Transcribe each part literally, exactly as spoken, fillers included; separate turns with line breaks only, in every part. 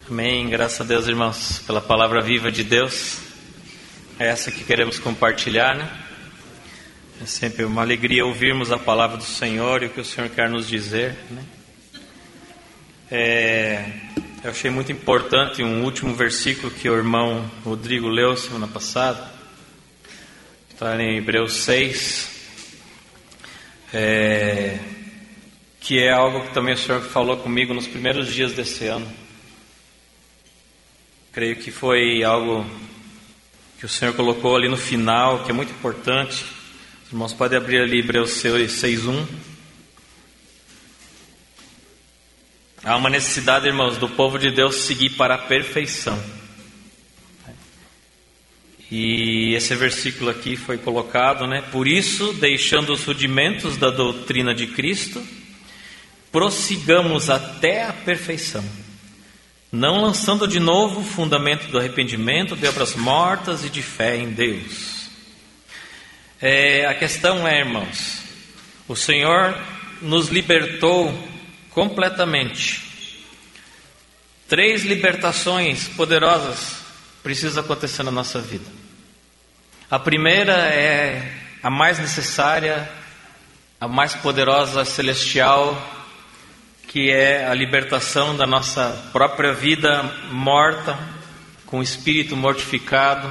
Amém, graças a Deus, irmãos, pela palavra viva de Deus. É essa que queremos compartilhar, né? É sempre uma alegria ouvirmos a palavra do Senhor e o que o Senhor quer nos dizer, né? É, eu achei muito importante um último versículo que o irmão Rodrigo leu semana passada. Está em Hebreus seis, é, que é algo que também o Senhor falou comigo nos primeiros dias desse ano. Creio que foi algo que o Senhor colocou ali no final, que é muito importante. Os irmãos podem abrir ali Hebreus seis, um. Há uma necessidade, irmãos, do povo de Deus seguir para a perfeição. E esse versículo aqui foi colocado, né? Por isso, deixando os rudimentos da doutrina de Cristo, prossigamos até a perfeição, não lançando de novo o fundamento do arrependimento, de obras mortas e de fé em Deus. É, a questão é, irmãos, o Senhor nos libertou completamente. Três libertações poderosas precisam acontecer na nossa vida. A primeira é a mais necessária, a mais poderosa, celestial, que é a libertação da nossa própria vida morta, com o espírito mortificado,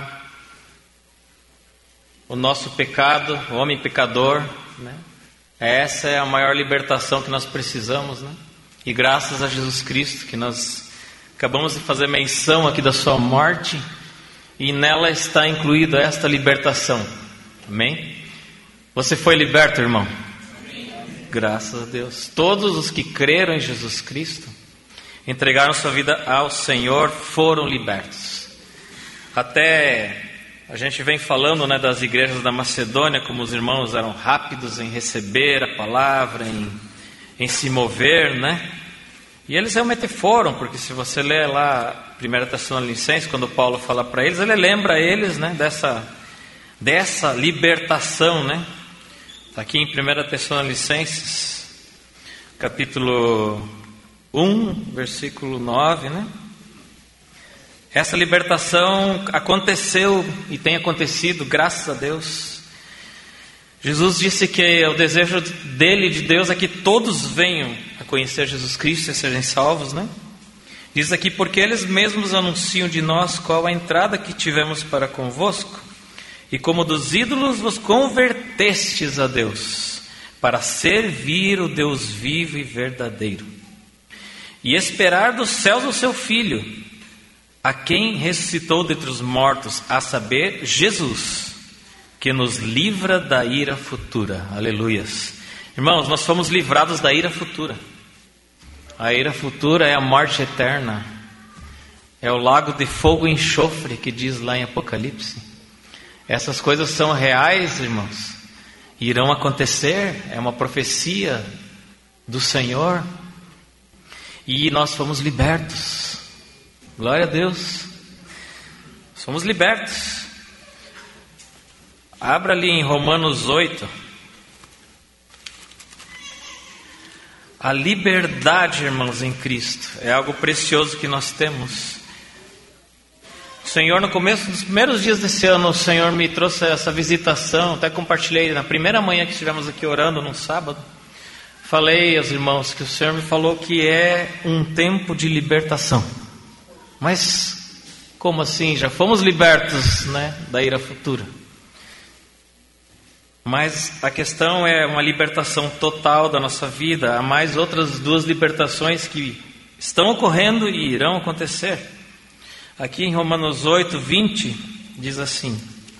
o nosso pecado, o homem pecador, né? Essa é a maior libertação que nós precisamos, né? E graças a Jesus Cristo, que nós acabamos de fazer menção aqui da sua morte, e nela está incluída esta libertação. Amém? Você foi liberto, irmão? Graças a Deus. Todos os que creram em Jesus Cristo, entregaram sua vida ao Senhor, foram libertos. Até a gente vem falando, né, das igrejas da Macedônia, como os irmãos eram rápidos em receber a palavra, em, em se mover, né? E eles realmente foram, porque se você ler lá primeira Tessalonicenses, quando Paulo fala para eles, ele lembra eles, né, dessa, dessa libertação, né? Está aqui em primeira Tessalonicenses, capítulo um, versículo nove, né? Essa libertação aconteceu e tem acontecido, graças a Deus. Jesus disse que o desejo dele, de Deus, é que todos venham a conhecer Jesus Cristo e serem salvos, né? Diz aqui, porque eles mesmos anunciam de nós qual a entrada que tivemos para convosco, e como dos ídolos vos convertestes a Deus, para servir o Deus vivo e verdadeiro, e esperar dos céus o seu Filho, a quem ressuscitou dentre os mortos, a saber, Jesus, que nos livra da ira futura. Aleluias. Irmãos, nós fomos livrados da ira futura. A ira futura é a morte eterna, é o lago de fogo e enxofre que diz lá em Apocalipse. Essas coisas são reais, irmãos, irão acontecer, é uma profecia do Senhor, e nós fomos libertos. Glória a Deus, somos libertos. Abra ali em Romanos oito. A liberdade, irmãos, em Cristo é algo precioso que nós temos. O Senhor, no começo dos primeiros dias desse ano, o Senhor me trouxe essa visitação. Até compartilhei na primeira manhã que estivemos aqui orando, num sábado. Falei aos irmãos que o Senhor me falou que é um tempo de libertação. Mas como assim? Já fomos libertos, né, da ira futura. Mas a questão é uma libertação total da nossa vida. Há mais outras duas libertações que estão ocorrendo e irão acontecer. Aqui em Romanos oito, vinte, diz assim: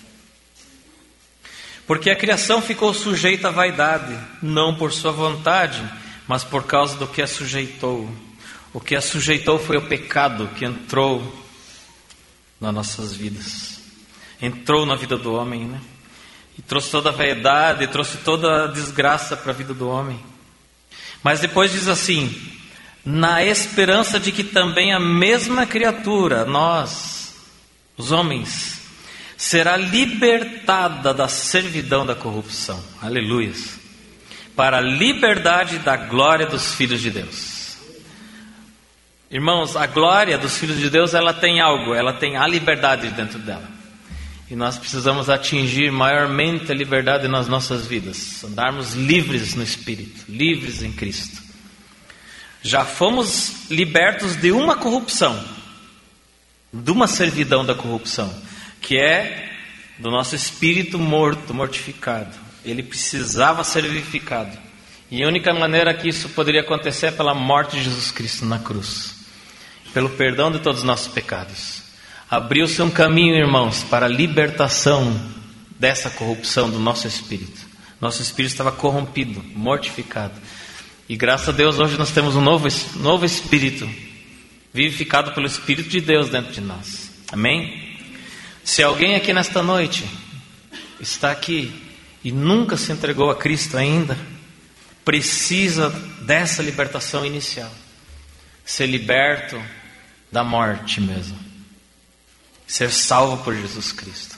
porque a criação ficou sujeita à vaidade, não por sua vontade, mas por causa do que a sujeitou. O que a sujeitou foi o pecado que entrou nas nossas vidas. Entrou na vida do homem, né? E trouxe toda a vaidade, trouxe toda a desgraça para a vida do homem. Mas depois diz assim: na esperança de que também a mesma criatura, nós, os homens, será libertada da servidão da corrupção. Aleluias. Para a liberdade da glória dos filhos de Deus. Irmãos, a glória dos filhos de Deus, ela tem algo, ela tem a liberdade dentro dela. E nós precisamos atingir maiormente a liberdade nas nossas vidas, andarmos livres no Espírito, livres em Cristo. Já fomos libertos de uma corrupção, de uma servidão da corrupção, que é do nosso espírito morto, mortificado. Ele precisava ser vivificado. E a única maneira que isso poderia acontecer é pela morte de Jesus Cristo na cruz, pelo perdão de todos os nossos pecados. Abriu-se um caminho, irmãos, para a libertação dessa corrupção do nosso espírito. Nosso espírito estava corrompido, mortificado. E graças a Deus hoje nós temos um novo, novo espírito, vivificado pelo Espírito de Deus dentro de nós. Amém? Se alguém aqui nesta noite está aqui e nunca se entregou a Cristo ainda, precisa dessa libertação inicial. Ser liberto da morte mesmo. Ser salvo por Jesus Cristo.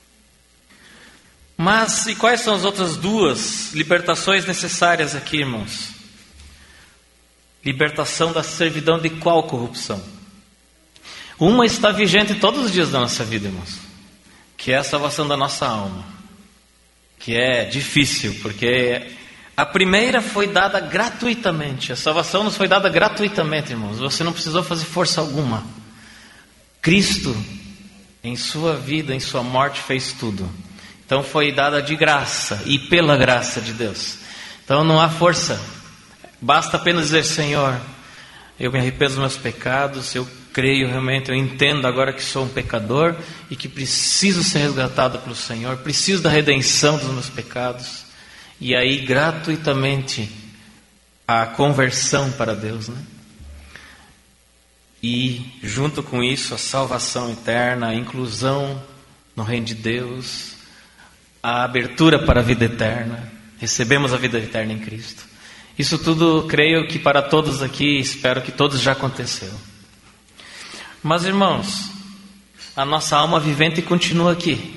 Mas e quais são as outras duas libertações necessárias aqui, irmãos? Libertação da servidão de qual corrupção? Uma está vigente todos os dias da nossa vida, irmãos, que é a salvação da nossa alma. Que é difícil, porque a primeira foi dada gratuitamente. A salvação nos foi dada gratuitamente, irmãos. Você não precisou fazer força alguma. Cristo, em sua vida, em sua morte, fez tudo. Então foi dada de graça e pela graça de Deus. Então não há força. Basta apenas dizer: Senhor, eu me arrependo dos meus pecados, eu creio realmente, eu entendo agora que sou um pecador e que preciso ser resgatado pelo Senhor, preciso da redenção dos meus pecados. E aí gratuitamente a conversão para Deus, né? E junto com isso a salvação eterna, a inclusão no reino de Deus, a abertura para a vida eterna. Recebemos a vida eterna em Cristo. Isso tudo creio que para todos aqui, espero que todos já aconteceu. Mas irmãos, a nossa alma vivente continua aqui.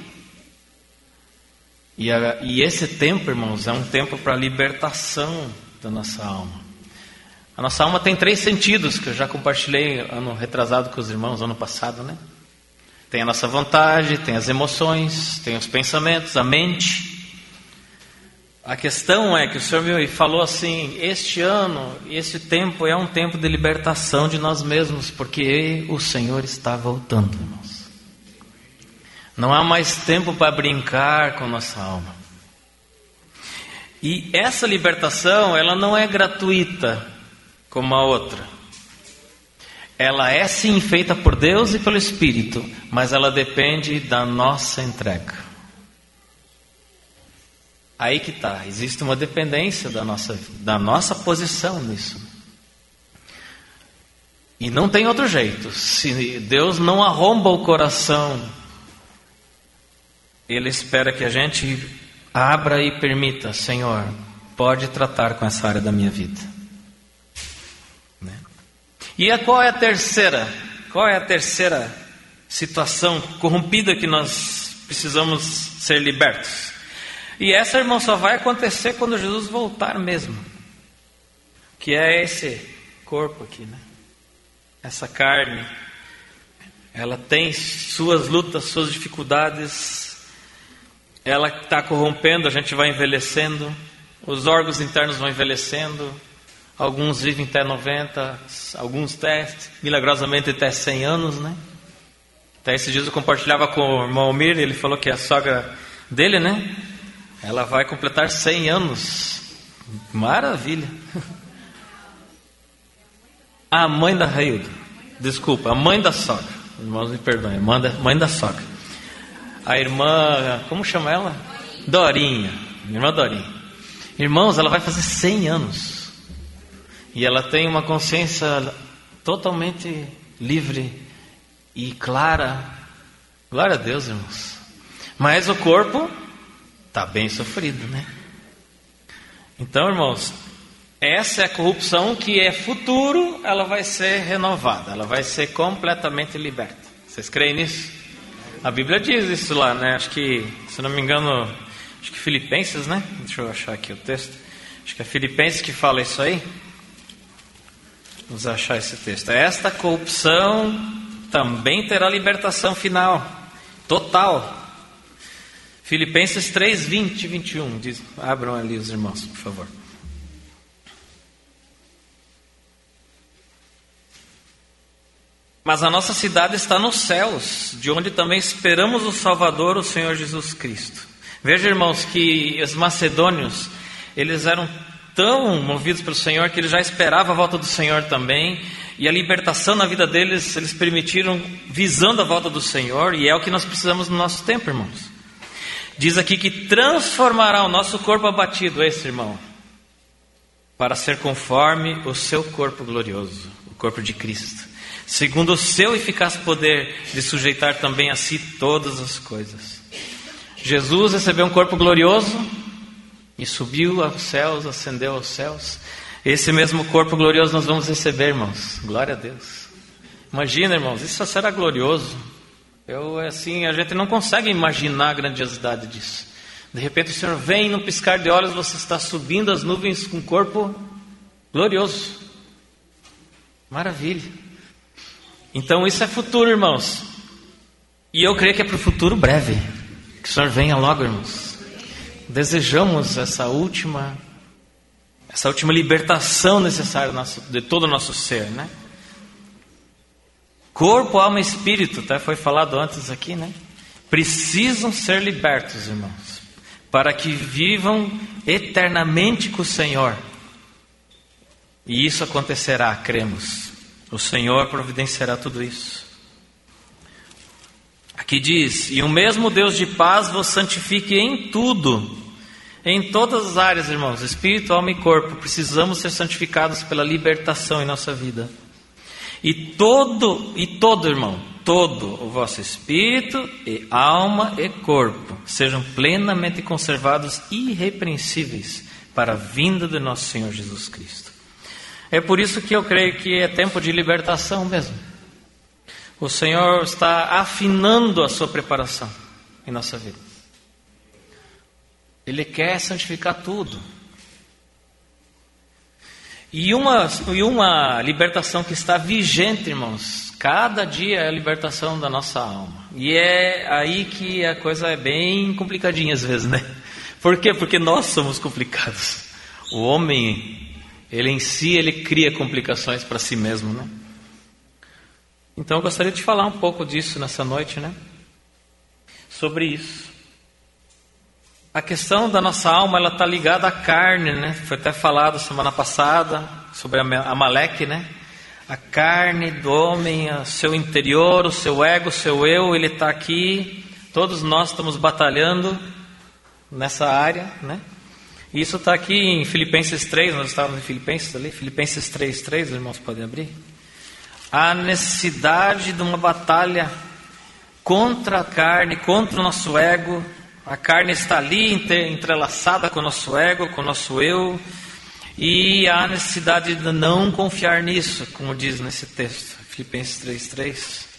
E, a, e esse tempo, irmãos, é um tempo para a libertação da nossa alma. A nossa alma tem três sentidos, que eu já compartilhei ano retrasado com os irmãos, ano passado, né? Tem a nossa vontade, tem as emoções, tem os pensamentos, a mente. A questão é que o Senhor me falou assim: este ano, esse tempo é um tempo de libertação de nós mesmos, porque o Senhor está voltando, irmãos. Não há mais tempo para brincar com nossa alma. E essa libertação, ela não é gratuita como a outra. Ela é sim feita por Deus e pelo Espírito, mas ela depende da nossa entrega. Aí que está, existe uma dependência da nossa, da nossa posição nisso. E não tem outro jeito. Se Deus não arromba o coração, Ele espera que a gente abra e permita: Senhor, pode tratar com essa área da minha vida. Né? E a, qual é a terceira? Qual é a terceira situação corrompida que nós precisamos ser libertos? E essa, irmão, só vai acontecer quando Jesus voltar mesmo. Que é esse corpo aqui, né? Essa carne. Ela tem suas lutas, suas dificuldades. Ela está corrompendo, a gente vai envelhecendo. Os órgãos internos vão envelhecendo. Alguns vivem até noventa, alguns até, milagrosamente, até cem anos, né? Até esses dias eu compartilhava com o irmão Almir, ele falou que a sogra dele, né? Ela vai completar cem anos. Maravilha. A mãe da Raildo. Desculpa, a mãe da sogra. Irmãos, me perdoem. A mãe da, mãe da sogra. A irmã, como chama ela? Dorinha. Irmã Dorinha. Irmãos, ela vai fazer cem anos. E ela tem uma consciência totalmente livre e clara. Glória a Deus, irmãos. Mas o corpo está bem sofrido, né? Então, irmãos, essa é a corrupção que é futuro, ela vai ser renovada, ela vai ser completamente liberta. Vocês creem nisso? A Bíblia diz isso lá, né? Acho que, se não me engano, acho que Filipenses, né? Deixa eu achar aqui o texto. Acho que é Filipenses que fala isso aí. Vamos achar esse texto. Esta corrupção também terá libertação final, total. Filipenses três, vinte e vinte e um. Diz, abram ali os irmãos, por favor. Mas a nossa cidade está nos céus, de onde também esperamos o Salvador, o Senhor Jesus Cristo. Veja, irmãos, que os macedônios, eles eram tão movidos pelo Senhor que eles já esperavam a volta do Senhor também. E a libertação na vida deles, eles permitiram visando a volta do Senhor. E é o que nós precisamos no nosso tempo, irmãos. Diz aqui que transformará o nosso corpo abatido, esse irmão, para ser conforme o seu corpo glorioso, o corpo de Cristo, segundo o seu eficaz poder de sujeitar também a si todas as coisas. Jesus recebeu um corpo glorioso e subiu aos céus, ascendeu aos céus. Esse mesmo corpo glorioso nós vamos receber, irmãos. Glória a Deus. Imagina, irmãos, isso será glorioso. Eu, assim, a gente não consegue imaginar a grandiosidade disso. De repente o Senhor vem e num piscar de olhos você está subindo as nuvens com um corpo glorioso. Maravilha. Então isso é futuro, irmãos. E eu creio que é para o futuro breve. Que o Senhor venha logo, irmãos. Desejamos essa última, essa última libertação necessária de todo o nosso ser, né? Corpo, alma e espírito, tá? Foi falado antes aqui, né? Precisam ser libertos, irmãos, para que vivam eternamente com o Senhor. E isso acontecerá, cremos. O Senhor providenciará tudo isso. Aqui diz: e o mesmo Deus de paz vos santifique em tudo, em todas as áreas, irmãos, espírito, alma e corpo. Precisamos ser santificados pela libertação em nossa vida. E todo, e todo, irmão, todo o vosso espírito e alma e corpo sejam plenamente conservados irrepreensíveis para a vinda do nosso Senhor Jesus Cristo. É por isso que eu creio que é tempo de libertação mesmo. O Senhor está afinando a sua preparação em nossa vida. Ele quer santificar tudo. E uma, e uma libertação que está vigente, irmãos. Cada dia é a libertação da nossa alma. E é aí que a coisa é bem complicadinha às vezes, né? Por quê? Porque nós somos complicados. O homem, ele em si, ele cria complicações para si mesmo, né? Então eu gostaria de falar um pouco disso nessa noite, né? Sobre isso. A questão da nossa alma, ela está ligada à carne, né? Foi até falado semana passada sobre Amaleque, né? A carne do homem, o seu interior, o seu ego, o seu eu, ele está aqui. Todos nós estamos batalhando nessa área, né? E isso está aqui em Filipenses três, nós estávamos em Filipenses ali, Filipenses três, três, os irmãos podem abrir. A necessidade de uma batalha contra a carne, contra o nosso ego. A carne está ali entrelaçada com o nosso ego, com o nosso eu. E há necessidade de não confiar nisso, como diz nesse texto, Filipenses três, três.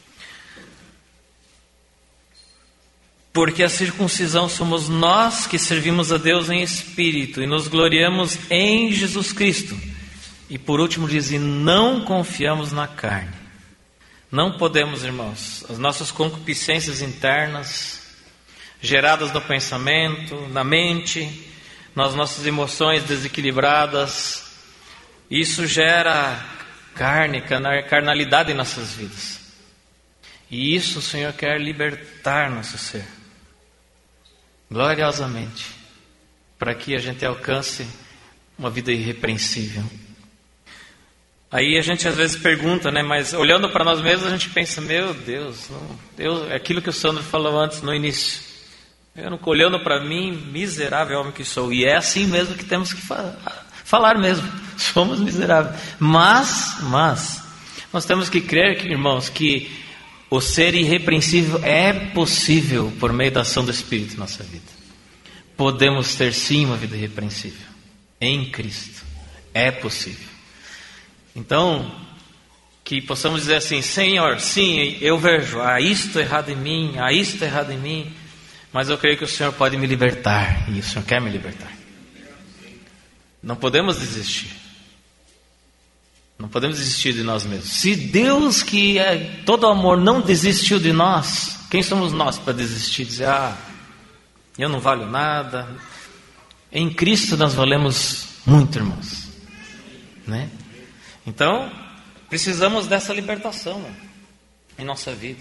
Porque a circuncisão somos nós que servimos a Deus em espírito e nos gloriamos em Jesus Cristo. E por último diz, e não confiamos na carne. Não podemos, irmãos, as nossas concupiscências internas, geradas no pensamento, na mente, nas nossas emoções desequilibradas, isso gera carne, carnalidade em nossas vidas. E isso o Senhor quer libertar nosso ser, gloriosamente, para que a gente alcance uma vida irrepreensível. Aí a gente às vezes pergunta, né? Mas olhando para nós mesmos a gente pensa, meu Deus, não, Deus, é aquilo que o Sandro falou antes no início. Eu não olhando para mim, miserável homem que sou. E é assim mesmo que temos que fa- falar mesmo. Somos miseráveis. Mas, mas, nós temos que crer, que, irmãos, que o ser irrepreensível é possível por meio da ação do Espírito em nossa vida. Podemos ter sim uma vida irrepreensível em Cristo. É possível. Então, que possamos dizer assim, Senhor, sim, eu vejo, há isto errado em mim, há isto errado em mim, mas eu creio que o Senhor pode me libertar, e o Senhor quer me libertar. Não podemos desistir. Não podemos desistir de nós mesmos. Se Deus, que é todo amor, não desistiu de nós, quem somos nós para desistir? Dizer, ah, eu não valho nada. Em Cristo nós valemos muito, irmãos. Né? Então, precisamos dessa libertação, né, em nossa vida.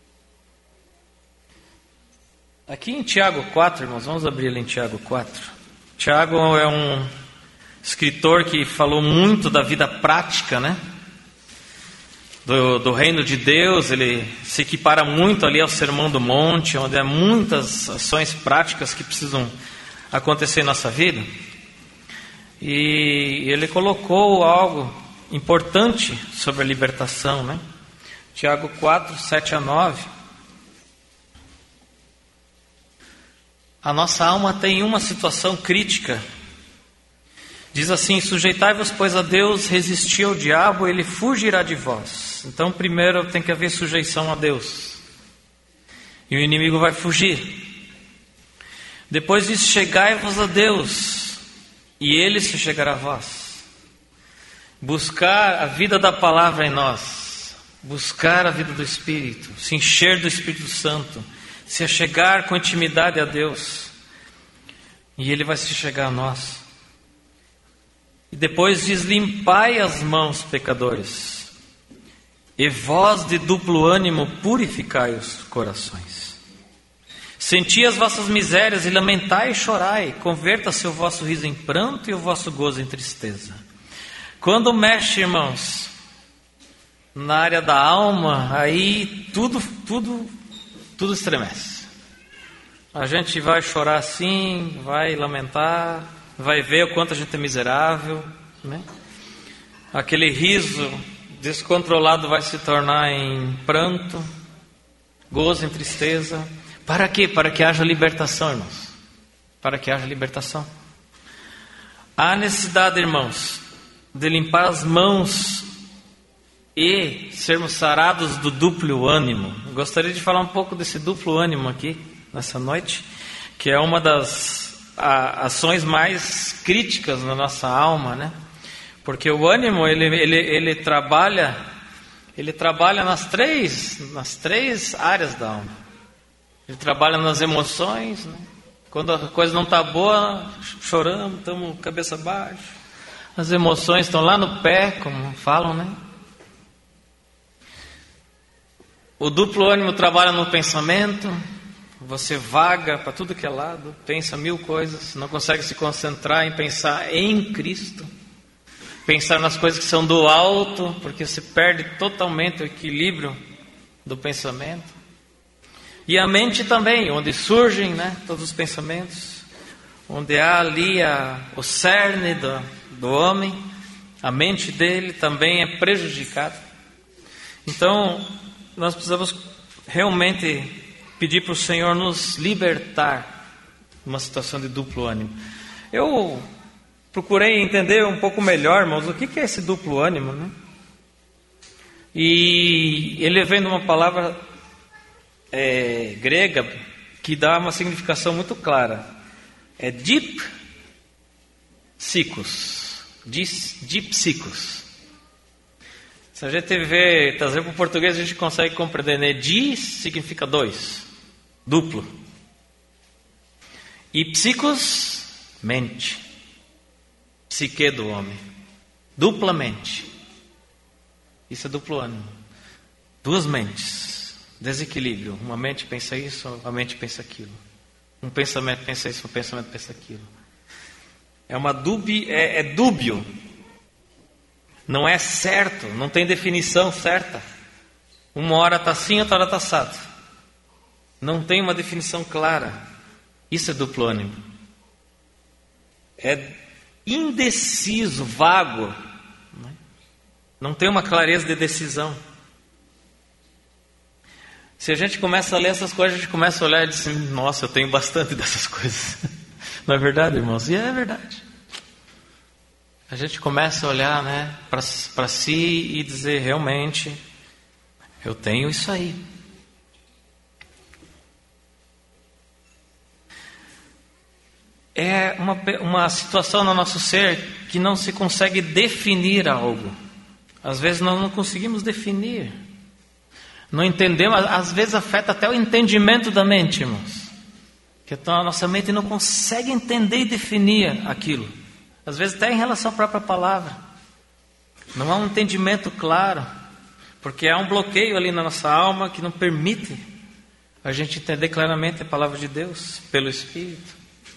Aqui em Tiago quatro, irmãos, vamos abrir ali em Tiago quatro. Tiago é um escritor que falou muito da vida prática, né? Do, do reino de Deus. Ele se equipara muito ali ao Sermão do Monte, onde há muitas ações práticas que precisam acontecer em nossa vida. E ele colocou algo importante sobre a libertação, né? Tiago quatro, sete a nove. A nossa alma tem uma situação crítica. Diz assim: sujeitai-vos, pois, a Deus, resisti ao diabo, ele fugirá de vós. Então, primeiro tem que haver sujeição a Deus, e o inimigo vai fugir. Depois diz: chegai-vos a Deus, e ele se chegará a vós. Buscar a vida da palavra em nós, buscar a vida do Espírito, se encher do Espírito Santo, se achegar com intimidade a Deus, e ele vai se chegar a nós. E depois diz: limpai as mãos, pecadores, e vós de duplo ânimo purificai os corações. Senti as vossas misérias e lamentai e chorai, converta-se o vosso riso em pranto e o vosso gozo em tristeza. Quando mexe, irmãos, na área da alma, aí tudo, tudo, tudo estremece. A gente vai chorar assim, vai lamentar, vai ver o quanto a gente é miserável, né? Aquele riso descontrolado vai se tornar em pranto, gozo em tristeza. Para quê? Para que haja libertação, irmãos. Para que haja libertação. Há necessidade, irmãos, de limpar as mãos e sermos sarados do duplo ânimo. Eu gostaria de falar um pouco desse duplo ânimo aqui, nessa noite, que é uma das a, ações mais críticas na nossa alma, né? Porque o ânimo, ele, ele, ele trabalha ele trabalha nas três, nas três áreas da alma. Ele trabalha nas emoções, né? Quando a coisa não está boa, choramos, estamos cabeça baixa. As emoções estão lá no pé, como falam, né? O duplo ânimo trabalha no pensamento. Você vaga para tudo que é lado, pensa mil coisas, não consegue se concentrar em pensar em Cristo, pensar nas coisas que são do alto, porque você perde totalmente o equilíbrio do pensamento. E a mente também, onde surgem, né, todos os pensamentos, onde há ali a, o cerne do, do homem, a mente dele também é prejudicada. Então, nós precisamos realmente pedir para o Senhor nos libertar de uma situação de duplo ânimo. Eu procurei entender um pouco melhor, irmãos, o que é esse duplo ânimo, né? E ele vem de uma palavra é, grega que dá uma significação muito clara. É dipsikos. Dipsikos. Se a gente vê, trazer para o português, a gente consegue compreender, né? Di significa dois, duplo. E psikos, mente. Psique do homem. Duplamente. Isso é duplo ânimo. Duas mentes. Desequilíbrio. Uma mente pensa isso, uma mente pensa aquilo. Um pensamento pensa isso, um pensamento pensa aquilo. É uma dúbia, é, é dúbio. Não é certo, não tem definição certa. Uma hora está assim, outra hora está assado. Não tem uma definição clara. Isso é duplo ânimo. É indeciso, vago. Não tem uma clareza de decisão. Se a gente começa a ler essas coisas, a gente começa a olhar e diz assim: nossa, eu tenho bastante dessas coisas. Não é verdade, irmãos? E é verdade. A gente começa a olhar, né, para si e dizer: realmente, eu tenho isso aí. É uma, uma situação no nosso ser que não se consegue definir algo. Às vezes nós não conseguimos definir. Não entendemos, às vezes afeta até o entendimento da mente, irmãos. Que então a nossa mente não consegue entender e definir aquilo. Às vezes até em relação à própria palavra. Não há um entendimento claro. Porque há um bloqueio ali na nossa alma que não permite a gente entender claramente a palavra de Deus pelo Espírito.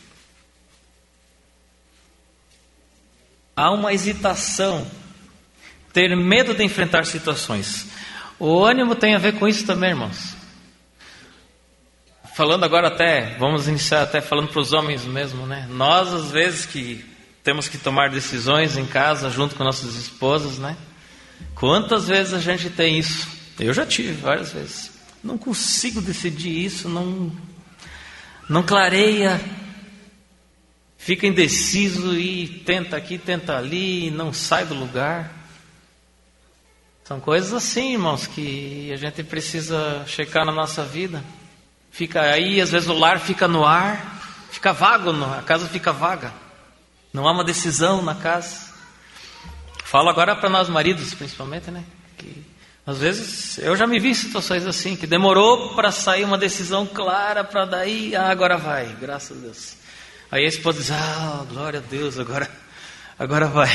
Há uma hesitação, ter medo de enfrentar situações. O ânimo tem a ver com isso também, irmãos. Falando agora até, vamos iniciar até falando para os homens mesmo, né? Nós às vezes que temos que tomar decisões em casa junto com nossas esposas, né? Quantas vezes a gente tem isso? Eu já tive várias vezes. Não consigo decidir isso, não, não clareia. Fica indeciso e tenta aqui, tenta ali, e não sai do lugar. São coisas assim, irmãos, que a gente precisa checar na nossa vida. Fica aí, às vezes o lar fica no ar, fica vago, a casa fica vaga. Não há uma decisão na casa. Falo agora para nós maridos, principalmente, né? Que às vezes eu já me vi em situações assim, que demorou para sair uma decisão clara, para daí, ah, agora vai, graças a Deus. Aí a esposa diz, ah, glória a Deus, agora, agora vai.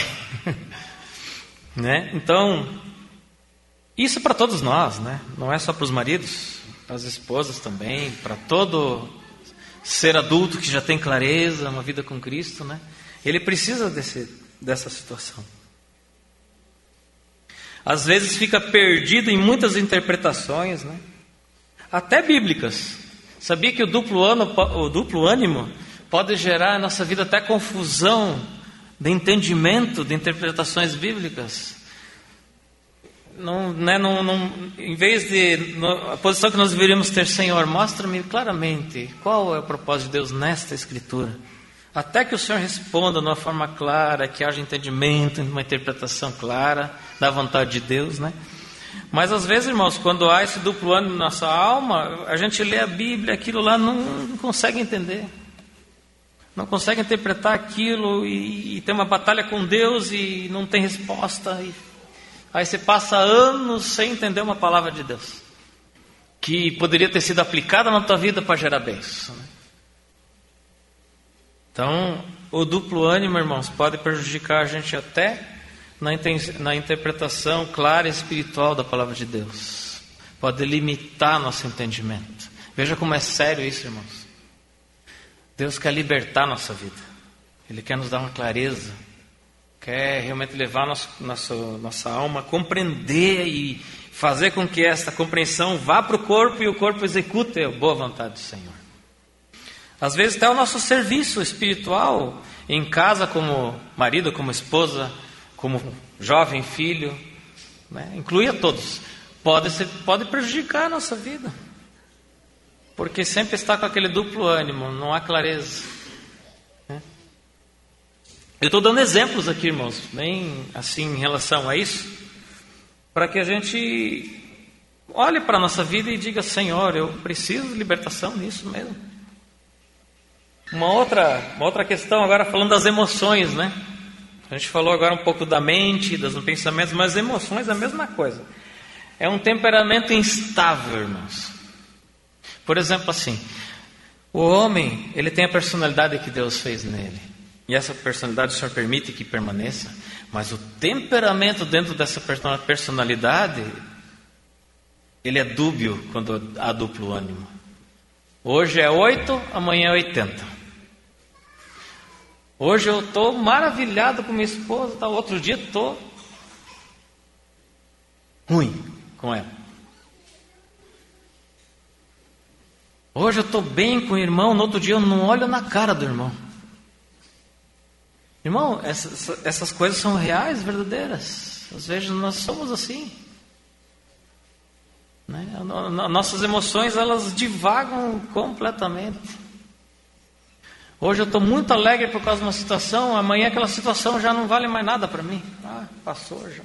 Né? Então, isso é para todos nós, né? Não é só para os maridos, para as esposas também, para todo ser adulto que já tem clareza, uma vida com Cristo, né? Ele precisa desse, dessa situação. Às vezes fica perdido em muitas interpretações, né? Até bíblicas. Sabia que o duplo, ano, o duplo ânimo pode gerar na nossa vida até confusão de entendimento de interpretações bíblicas? Não, né, não, não, em vez de no, a posição que nós deveríamos ter, Senhor, mostra-me claramente qual é o propósito de Deus nesta Escritura. Até que o Senhor responda de uma forma clara, que haja entendimento, uma interpretação clara da vontade de Deus, né? Mas às vezes, irmãos, quando há esse duplo ânimo na nossa alma, a gente lê a Bíblia, aquilo lá não, não consegue entender. Não consegue interpretar aquilo e, e tem uma batalha com Deus e não tem resposta. E, aí você passa anos sem entender uma palavra de Deus, que poderia ter sido aplicada na tua vida para gerar bênção, né? Então, o duplo ânimo, irmãos, pode prejudicar a gente até na, na interpretação clara e espiritual da palavra de Deus. Pode limitar nosso entendimento. Veja como é sério isso, irmãos. Deus quer libertar nossa vida. Ele quer nos dar uma clareza. Quer realmente levar nosso, nosso, nossa alma a compreender e fazer com que esta compreensão vá para o corpo e o corpo execute a boa vontade do Senhor. Às vezes até o nosso serviço espiritual, em casa como marido, como esposa, como jovem filho, né? Inclui a todos, pode, ser, pode prejudicar a nossa vida. Porque sempre está com aquele duplo ânimo, não há clareza. Né? Eu estou dando exemplos aqui, irmãos, bem assim em relação a isso, para que a gente olhe para a nossa vida e diga, Senhor, eu preciso de libertação nisso mesmo. Uma outra, uma outra questão agora falando das emoções, né? A gente falou agora um pouco da mente, dos pensamentos, mas emoções é a mesma coisa. É um temperamento instável, irmãos. Por exemplo, assim, o homem, ele tem a personalidade que Deus fez nele. E essa personalidade o Senhor permite que permaneça. Mas o temperamento dentro dessa personalidade, ele é dúbio quando há duplo ânimo. Hoje é oito, amanhã é oitenta. Hoje eu estou maravilhado com minha esposa, tá? Outro dia estou ruim com ela. Hoje eu estou bem com o irmão, no outro dia eu não olho na cara do irmão. Irmão, essas, essas coisas são reais, verdadeiras. Às vezes nós somos assim. Né? Nossas emoções, elas divagam completamente. Hoje eu estou muito alegre por causa de uma situação, amanhã aquela situação já não vale mais nada para mim. Ah, passou já.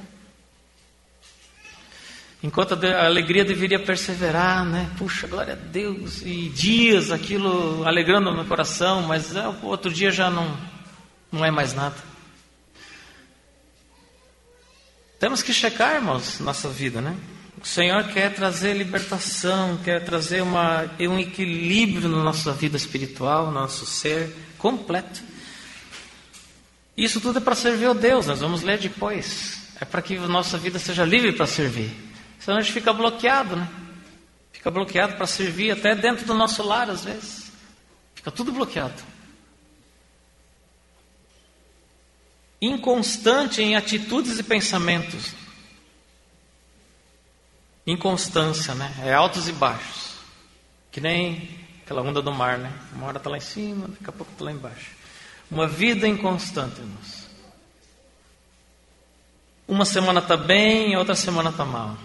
Enquanto a alegria deveria perseverar, né? Puxa, glória a Deus. E dias aquilo alegrando o meu coração, mas é, o outro dia já não, não é mais nada. Temos que checar, irmãos, nossa vida, né? O Senhor quer trazer libertação, quer trazer uma, um equilíbrio na nossa vida espiritual, no nosso ser completo. Isso tudo é para servir a Deus, nós vamos ler depois. É para que a nossa vida seja livre para servir. Senão a gente fica bloqueado, né? Fica bloqueado para servir até dentro do nosso lar, às vezes. Fica tudo bloqueado. Inconstante em atitudes e pensamentos. Inconstância, né? É altos e baixos. Que nem aquela onda do mar, né? Uma hora está lá em cima, daqui a pouco está lá embaixo. Uma vida inconstante, irmãos. Uma semana está bem, outra semana está mal.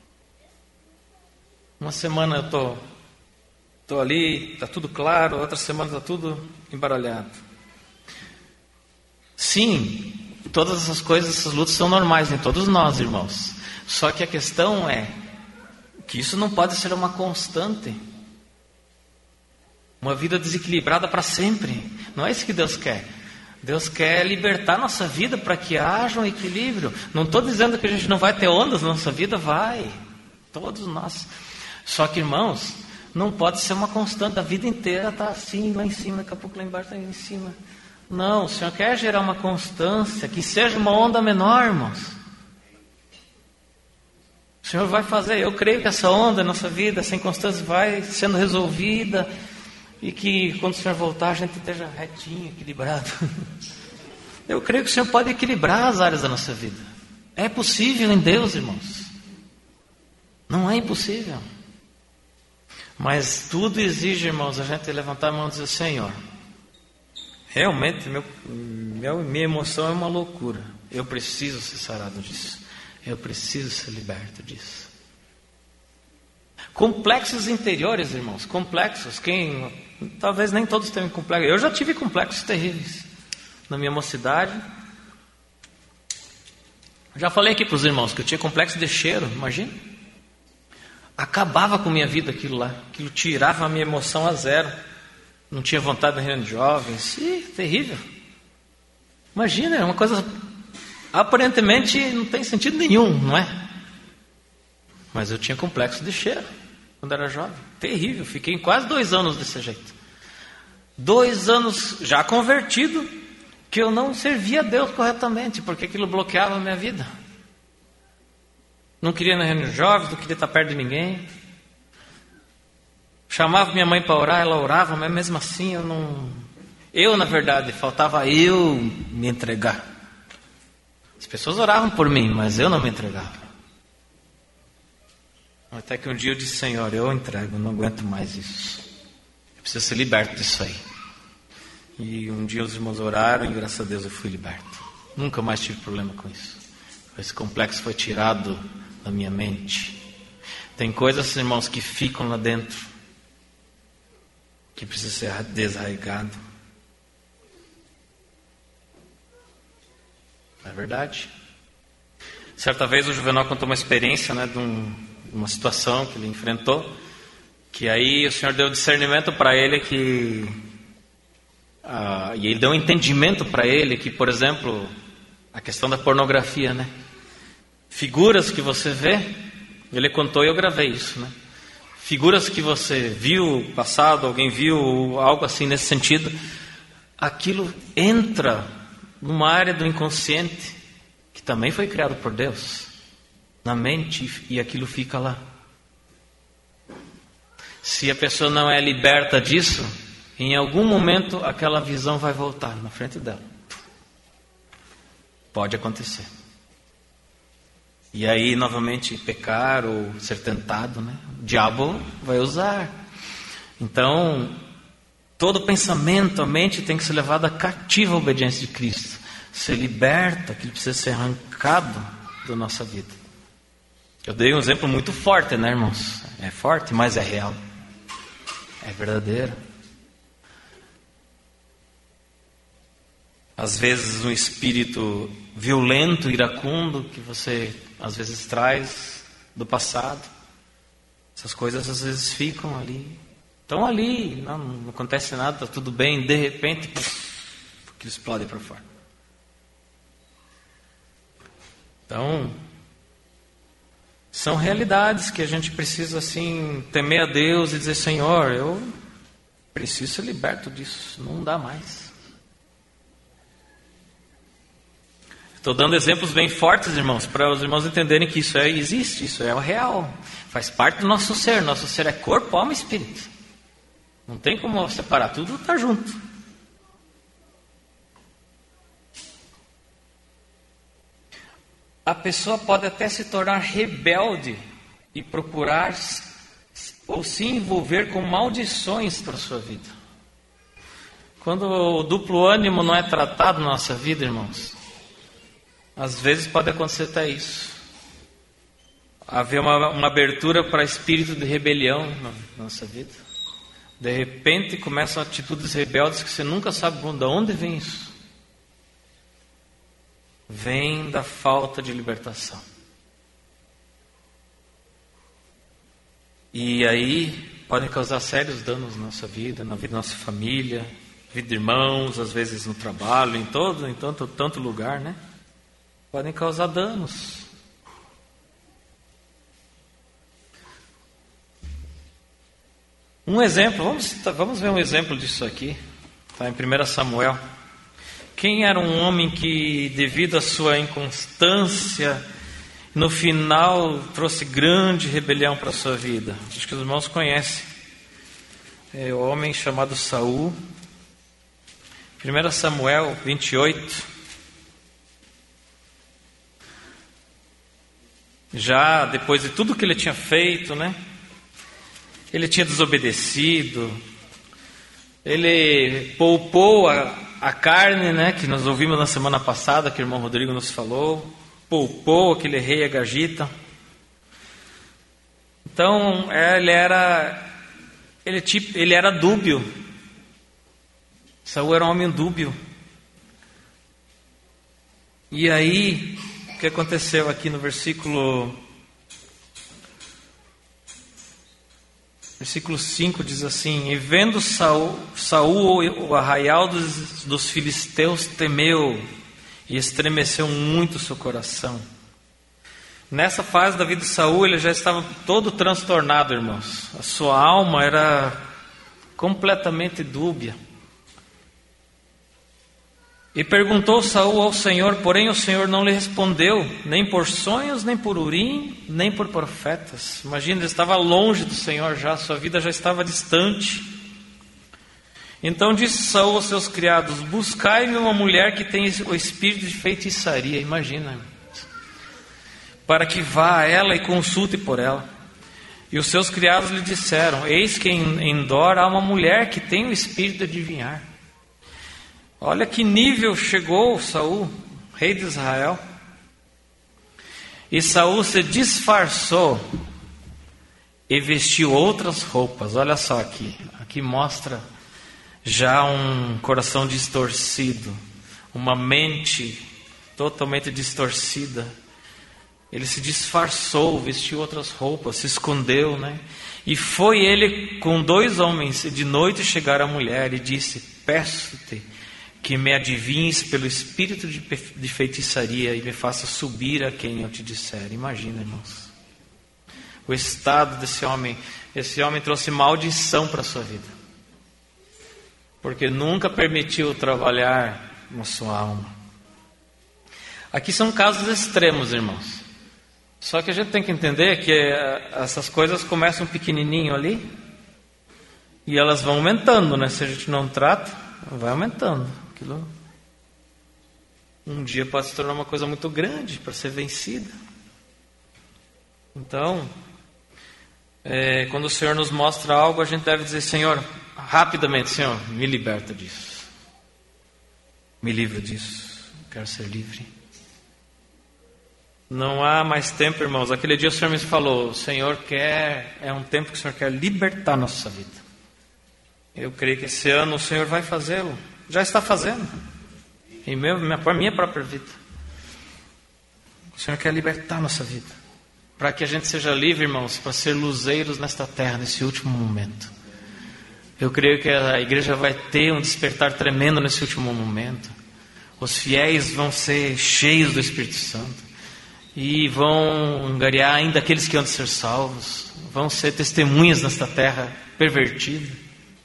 Uma semana eu estou tô, tô ali, está tudo claro, outra semana está tudo embaralhado. Sim, todas essas coisas, essas lutas são normais em todos nós, irmãos. Só que a questão é que isso não pode ser uma constante. Uma vida desequilibrada para sempre. Não é isso que Deus quer. Deus quer libertar nossa vida para que haja um equilíbrio. Não estou dizendo que a gente não vai ter ondas na nossa vida, vai. Todos nós. Só que, irmãos, não pode ser uma constante. A vida inteira está assim, lá em cima, daqui a pouco lá embaixo, lá em cima. Não, o Senhor quer gerar uma constância, que seja uma onda menor, irmãos. O Senhor vai fazer. Eu creio que essa onda, nossa vida, essa inconstância vai sendo resolvida. E que quando o Senhor voltar, a gente esteja retinho, equilibrado. Eu creio que o Senhor pode equilibrar as áreas da nossa vida. É possível em Deus, irmãos. Não é impossível. Mas tudo exige, irmãos, a gente levantar a mão e dizer: Senhor, realmente meu, meu, minha emoção é uma loucura. Eu preciso ser sarado disso. Eu preciso ser liberto disso. Complexos interiores, irmãos. Complexos. Quem, talvez nem todos tenham complexos. Eu já tive complexos terríveis na minha mocidade. Já falei aqui para os irmãos que eu tinha complexo de cheiro. Imagina. Acabava com a minha vida aquilo lá. Aquilo tirava a minha emoção a zero. Não tinha vontade de reunião de jovens. Ih, terrível. Imagina, é uma coisa aparentemente não tem sentido nenhum, não é? Mas eu tinha complexo de cheiro quando era jovem. Terrível. Fiquei quase dois anos desse jeito. Dois anos já convertido, que eu não servia a Deus corretamente, porque aquilo bloqueava a minha vida. Não queria ir na reunião de jovens, não queria estar perto de ninguém. Chamava minha mãe para orar, ela orava, mas mesmo assim eu não... Eu, na verdade, faltava eu me entregar. As pessoas oravam por mim, mas eu não me entregava. Até que um dia eu disse: Senhor, eu entrego, eu não aguento mais isso. Eu preciso ser liberto disso aí. E um dia os irmãos oraram e graças a Deus eu fui liberto. Nunca mais tive problema com isso. Esse complexo foi tirado da minha mente. Tem coisas, irmãos, que ficam lá dentro, que precisa ser desarraigado. É verdade. Certa vez o Juvenal contou uma experiência, né, de um, uma situação que ele enfrentou, que aí o Senhor deu discernimento para ele que ah, e ele deu um entendimento para ele que, por exemplo, a questão da pornografia, né? Figuras que você vê, ele contou e eu gravei isso, né? Figuras que você viu passado, alguém viu, algo assim nesse sentido, aquilo entra numa área do inconsciente que também foi criado por Deus, na mente, e aquilo fica lá. Se a pessoa não é liberta disso, em algum momento aquela visão vai voltar na frente dela. Pode acontecer. E aí novamente pecar ou ser tentado, né? O diabo vai usar. Então, todo pensamento, a mente tem que ser levada cativa à obediência de Cristo. Ser liberta, que ele precisa ser arrancado da nossa vida. Eu dei um exemplo muito forte, né, irmãos? É forte, mas é real. É verdadeiro. Às vezes um espírito violento, iracundo, que você às vezes traz do passado. Essas coisas às vezes ficam ali. Estão ali, não, não acontece nada, está tudo bem. De repente, aquilo explode para fora. Então, São realidades que a gente precisa assim temer a Deus e dizer: Senhor, eu preciso ser liberto disso, não dá mais. Estou dando exemplos bem fortes, irmãos, para os irmãos entenderem que isso é, existe, isso é o real. Faz parte do nosso ser. Nosso ser é corpo, alma e espírito. Não tem como separar, tudo está junto. A pessoa pode até se tornar rebelde e procurar ou se envolver com maldições para a sua vida. Quando o duplo ânimo não é tratado na nossa vida, irmãos, às vezes pode acontecer até isso. Haver uma, uma abertura para espírito de rebelião na nossa vida. De repente começam atitudes rebeldes que você nunca sabe de onde vem isso. Vem da falta de libertação. E aí podem causar sérios danos na nossa vida, na vida da nossa família, vida de irmãos, às vezes no trabalho, em todo, em tanto, tanto lugar, né? Podem causar danos. Um exemplo, vamos, vamos ver um exemplo disso aqui. Está em primeiro Samuel. Quem era um homem que, devido à sua inconstância, no final trouxe grande rebelião para a sua vida? Acho que os irmãos conhecem. É o homem chamado Saul. primeiro Samuel vinte e oito. Já depois de tudo que ele tinha feito, né? Ele tinha desobedecido. Ele poupou a, a carne, né? Que nós ouvimos na semana passada, que o irmão Rodrigo nos falou. Poupou aquele rei Agagita. Então, ele era, ele, tipo, ele era dúbio. Saul era um homem dúbio. E aí, o que aconteceu aqui no versículo... Versículo cinco diz assim: E vendo Saul, Saul o arraial dos, dos filisteus, temeu e estremeceu muito o seu coração. Nessa fase da vida de Saul, ele já estava todo transtornado, irmãos. A sua alma era completamente dúbia. E perguntou Saul ao Senhor, porém o Senhor não lhe respondeu, nem por sonhos, nem por urim, nem por profetas. Imagina, ele estava longe do Senhor já, sua vida já estava distante. Então disse Saul aos seus criados: buscai-me uma mulher que tenha o espírito de feitiçaria. Imagina, para que vá a ela e consulte por ela. E os seus criados lhe disseram: eis que em Endor há uma mulher que tem o espírito de adivinhar. Olha que nível chegou Saul, rei de Israel. E Saul se disfarçou e vestiu outras roupas. Olha só aqui, aqui mostra já um coração distorcido, uma mente totalmente distorcida. Ele se disfarçou, vestiu outras roupas, se escondeu, né? E foi ele com dois homens, e de noite chegaram a mulher e disse: peço-te que me adivinhes pelo espírito de feitiçaria e me faça subir a quem eu te disser. Imagina, irmãos, o estado desse homem. Esse homem trouxe maldição para a sua vida, porque nunca permitiu trabalhar na sua alma. Aqui são casos extremos, irmãos. Só que a gente tem que entender que essas coisas começam pequenininho ali e elas vão aumentando, né? Se a gente não trata, vai aumentando. Aquilo um dia pode se tornar uma coisa muito grande para ser vencida. Então, é, quando o Senhor nos mostra algo, a gente deve dizer: Senhor, rapidamente, Senhor, me liberta disso, me livra disso, quero ser livre. Não há mais tempo, irmãos. Aquele dia o Senhor me falou: o Senhor quer, é um tempo que o Senhor quer libertar a nossa vida. Eu creio que esse ano o Senhor vai fazê-lo. Já está fazendo. Em meu, minha, para a minha própria vida. O Senhor quer libertar a nossa vida, para que a gente seja livre, irmãos, para ser luzeiros nesta terra, nesse último momento. Eu creio que a igreja vai ter um despertar tremendo nesse último momento. Os fiéis vão ser cheios do Espírito Santo. e vão angariar ainda aqueles que hão de ser salvos, vão ser testemunhas nesta terra pervertida,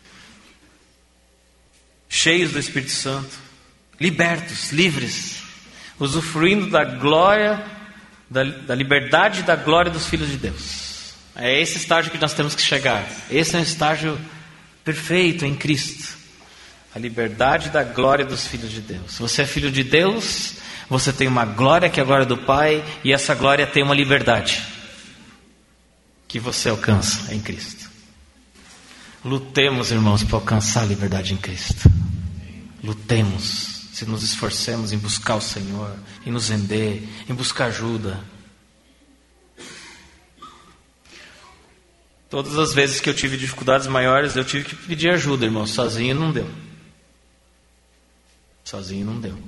cheios do Espírito Santo, libertos, livres, usufruindo da glória, da, da liberdade e da glória dos filhos de Deus. É esse estágio que nós temos que chegar. Esse é um estágio perfeito em Cristo. A liberdade da glória dos filhos de Deus. Se você é filho de Deus, você tem uma glória que é a glória do Pai, e essa glória tem uma liberdade que você alcança em Cristo. Lutemos, irmãos, para alcançar a liberdade em Cristo. Lutemos, se nos esforcemos em buscar o Senhor, em nos render, em buscar ajuda. Todas as vezes que eu tive dificuldades maiores, eu tive que pedir ajuda, irmãos. Sozinho não deu. Sozinho não deu.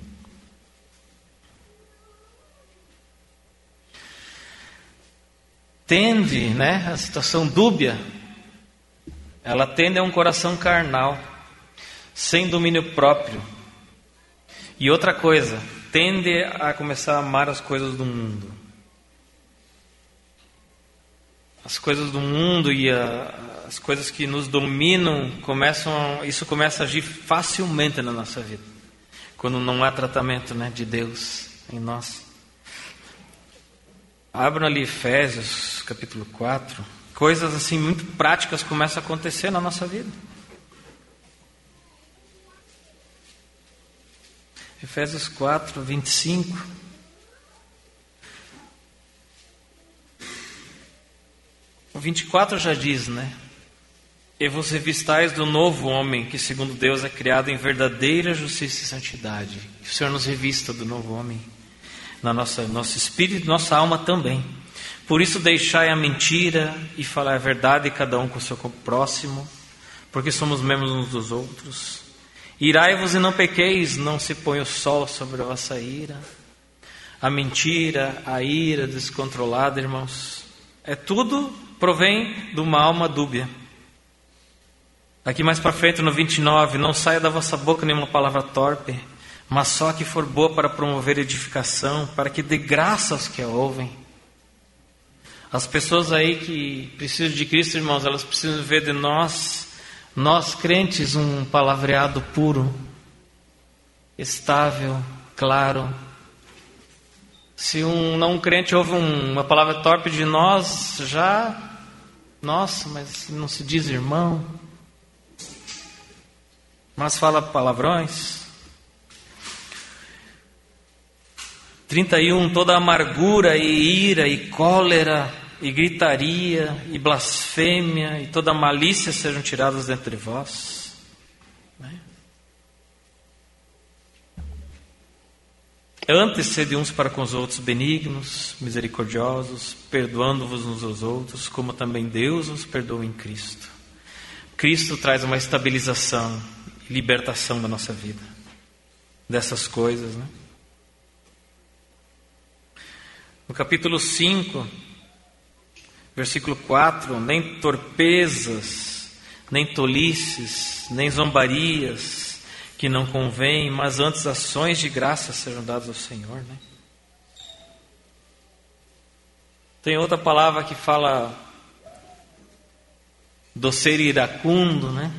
Tende, né, a situação dúbia, ela tende a um coração carnal, sem domínio próprio. E outra coisa, tende a começar a amar as coisas do mundo. As coisas do mundo e a, as coisas que nos dominam, começam, isso começa a agir facilmente na nossa vida, quando não há tratamento, né, de Deus em nós. Abram ali Efésios capítulo quatro. Coisas assim muito práticas começam a acontecer na nossa vida. Efésios quatro, vinte e cinco. O vinte e quatro já diz, né? E vos revistais do novo homem, que segundo Deus é criado em verdadeira justiça e santidade. Que o Senhor nos revista do novo homem, na nossa nosso espírito e nossa alma também. Por isso deixai a mentira e falar a verdade, cada um com o seu próximo, porque somos membros uns dos outros. Irai-vos e não pequeis, não se põe o sol sobre a vossa ira. A mentira, a ira descontrolada, irmãos, é tudo provém de uma alma dúbia. Aqui mais para frente no vinte e nove, não saia da vossa boca nenhuma palavra torpe, mas só que for boa para promover edificação, para que dê graça aos que a ouvem. As pessoas aí que precisam de Cristo, irmãos, elas precisam ver de nós, nós crentes, um palavreado puro, estável, claro. Se um não crente ouve uma palavra torpe de nós, já, nossa, mas não se diz irmão, mas fala palavrões. trinta e um, toda amargura e ira e cólera e gritaria e blasfêmia e toda malícia sejam tiradas dentre vós. Né? Antes sede uns para com os outros benignos, misericordiosos, perdoando-vos uns aos outros, como também Deus os perdoa em Cristo. Cristo traz uma estabilização e libertação da nossa vida, dessas coisas, né? No capítulo cinco, versículo quatro, nem torpezas, nem tolices, nem zombarias, que não convém, mas antes ações de graça sejam dadas ao Senhor, né? Tem outra palavra que fala do ser iracundo, né?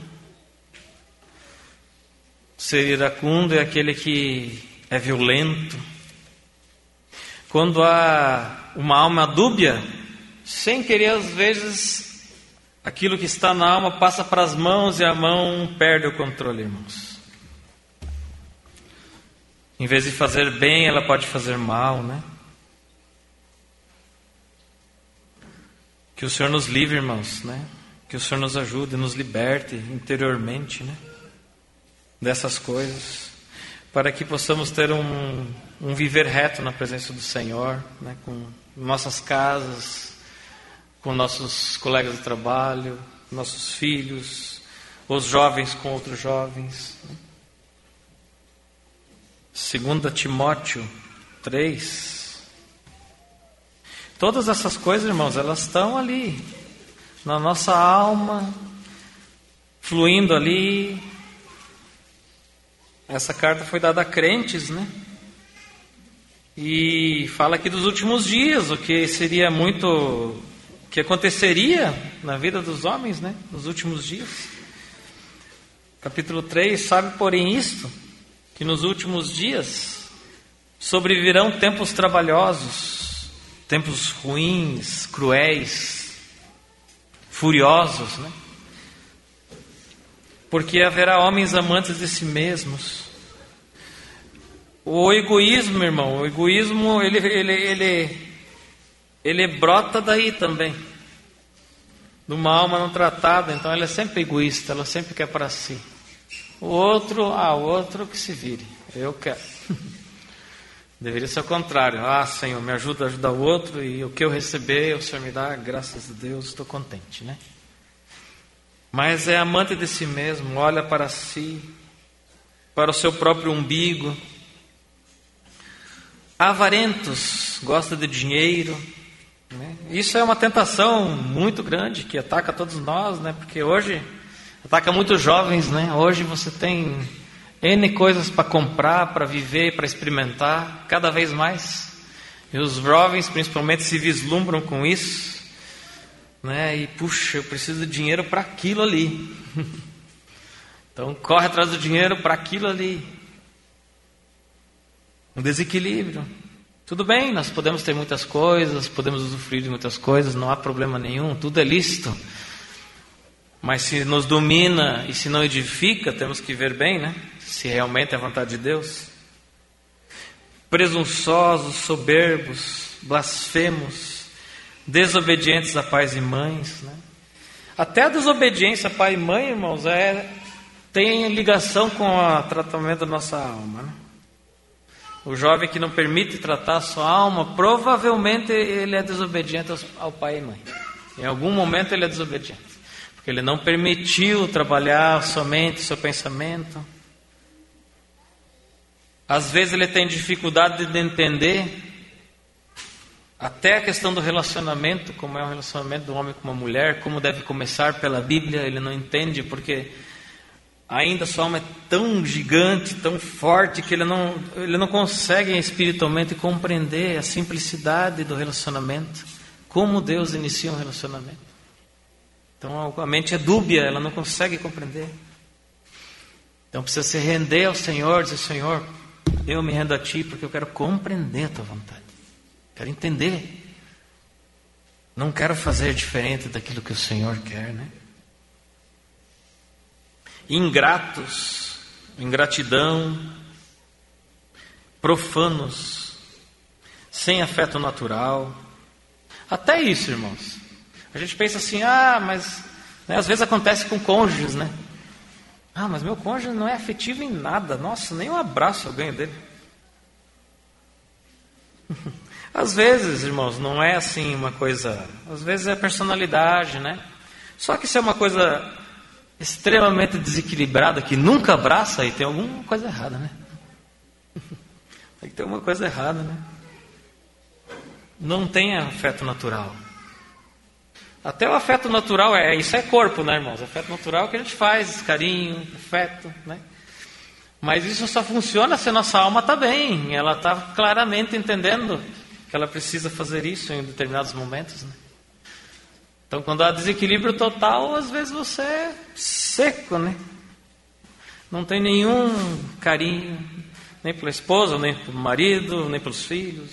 Ser iracundo é aquele que é violento. Quando há uma alma dúbia, sem querer às vezes, aquilo que está na alma passa para as mãos e a mão perde o controle, irmãos. Em vez de fazer bem, ela pode fazer mal, né? Que o Senhor nos livre, irmãos, né? Que o Senhor nos ajude, nos liberte interiormente, né? Dessas coisas, para que possamos ter um, um viver reto na presença do Senhor, né? Com nossas casas, com nossos colegas de trabalho, nossos filhos, os jovens com outros jovens. Segunda Timóteo três. Todas essas coisas, irmãos, elas estão ali, na nossa alma, fluindo ali. Essa carta foi dada a crentes, né? E fala aqui dos últimos dias, o que seria muito, o que aconteceria na vida dos homens, né, nos últimos dias. Capítulo três, sabe porém isto, que nos últimos dias sobrevirão tempos trabalhosos, tempos ruins, cruéis, furiosos, né? Porque haverá homens amantes de si mesmos. O egoísmo, irmão, o egoísmo, ele, ele, ele, ele brota daí também. De uma alma não tratada, então ela é sempre egoísta, ela sempre quer para si. O outro, ah, o outro que se vire, eu quero. Deveria ser o contrário. Ah, Senhor, me ajuda a ajudar o outro, e o que eu receber, o Senhor me dá, graças a Deus, estou contente, né? Mas é amante de si mesmo, olha para si, para o seu próprio umbigo. Avarentos, gosta de dinheiro, né? Isso é uma tentação muito grande que ataca todos nós, né? Porque hoje ataca muitos jovens, né? Hoje você tem N coisas para comprar, para viver, para experimentar, cada vez mais. E os jovens principalmente se vislumbram com isso, né? E puxa, eu preciso de dinheiro para aquilo ali. Então corre atrás do dinheiro para aquilo ali. Um desequilíbrio. Tudo bem, nós podemos ter muitas coisas, podemos usufruir de muitas coisas, não há problema nenhum, tudo é lícito. Mas se nos domina e se não edifica, temos que ver bem, né? Se realmente é a vontade de Deus. Presunçosos, soberbos, blasfemos, desobedientes a pais e mães, né? Até a desobediência a pai e mãe, irmãos, é, tem ligação com o tratamento da nossa alma, né? O jovem que não permite tratar a sua alma, provavelmente ele é desobediente ao pai e mãe. Em algum momento ele é desobediente, porque ele não permitiu trabalhar somente o seu pensamento. Às vezes ele tem dificuldade de entender até a questão do relacionamento, como é o relacionamento do homem com uma mulher, como deve começar pela Bíblia, ele não entende, porque ainda sua alma é tão gigante, tão forte, que ele não, ele não consegue espiritualmente compreender a simplicidade do relacionamento, como Deus inicia um relacionamento. Então a mente é dúbia, ela não consegue compreender. Então precisa se render ao Senhor, dizer: Senhor, eu me rendo a Ti porque eu quero compreender a Tua vontade, quero entender, não quero fazer diferente daquilo que o Senhor quer, né? Ingratos, ingratidão, profanos, sem afeto natural. Até isso, irmãos. A gente pensa assim, ah, mas né, às vezes acontece com cônjuges, né? Ah, mas meu cônjuge não é afetivo em nada. Nossa, nem um abraço eu ganho dele. Às vezes, irmãos, não é assim uma coisa. Às vezes é personalidade, né? Só que se é uma coisa extremamente desequilibrada, que nunca abraça, aí tem alguma coisa errada, né? Tem que ter alguma coisa errada, né? Não tem afeto natural. Até o afeto natural, é isso é corpo, né, irmãos? O afeto natural é o que a gente faz, carinho, afeto, né? Mas isso só funciona se a nossa alma está bem, ela está claramente entendendo que ela precisa fazer isso em determinados momentos, né? Então, quando há desequilíbrio total, às vezes você é seco, né? Não tem nenhum carinho, nem pela esposa, nem pelo marido, nem pelos filhos.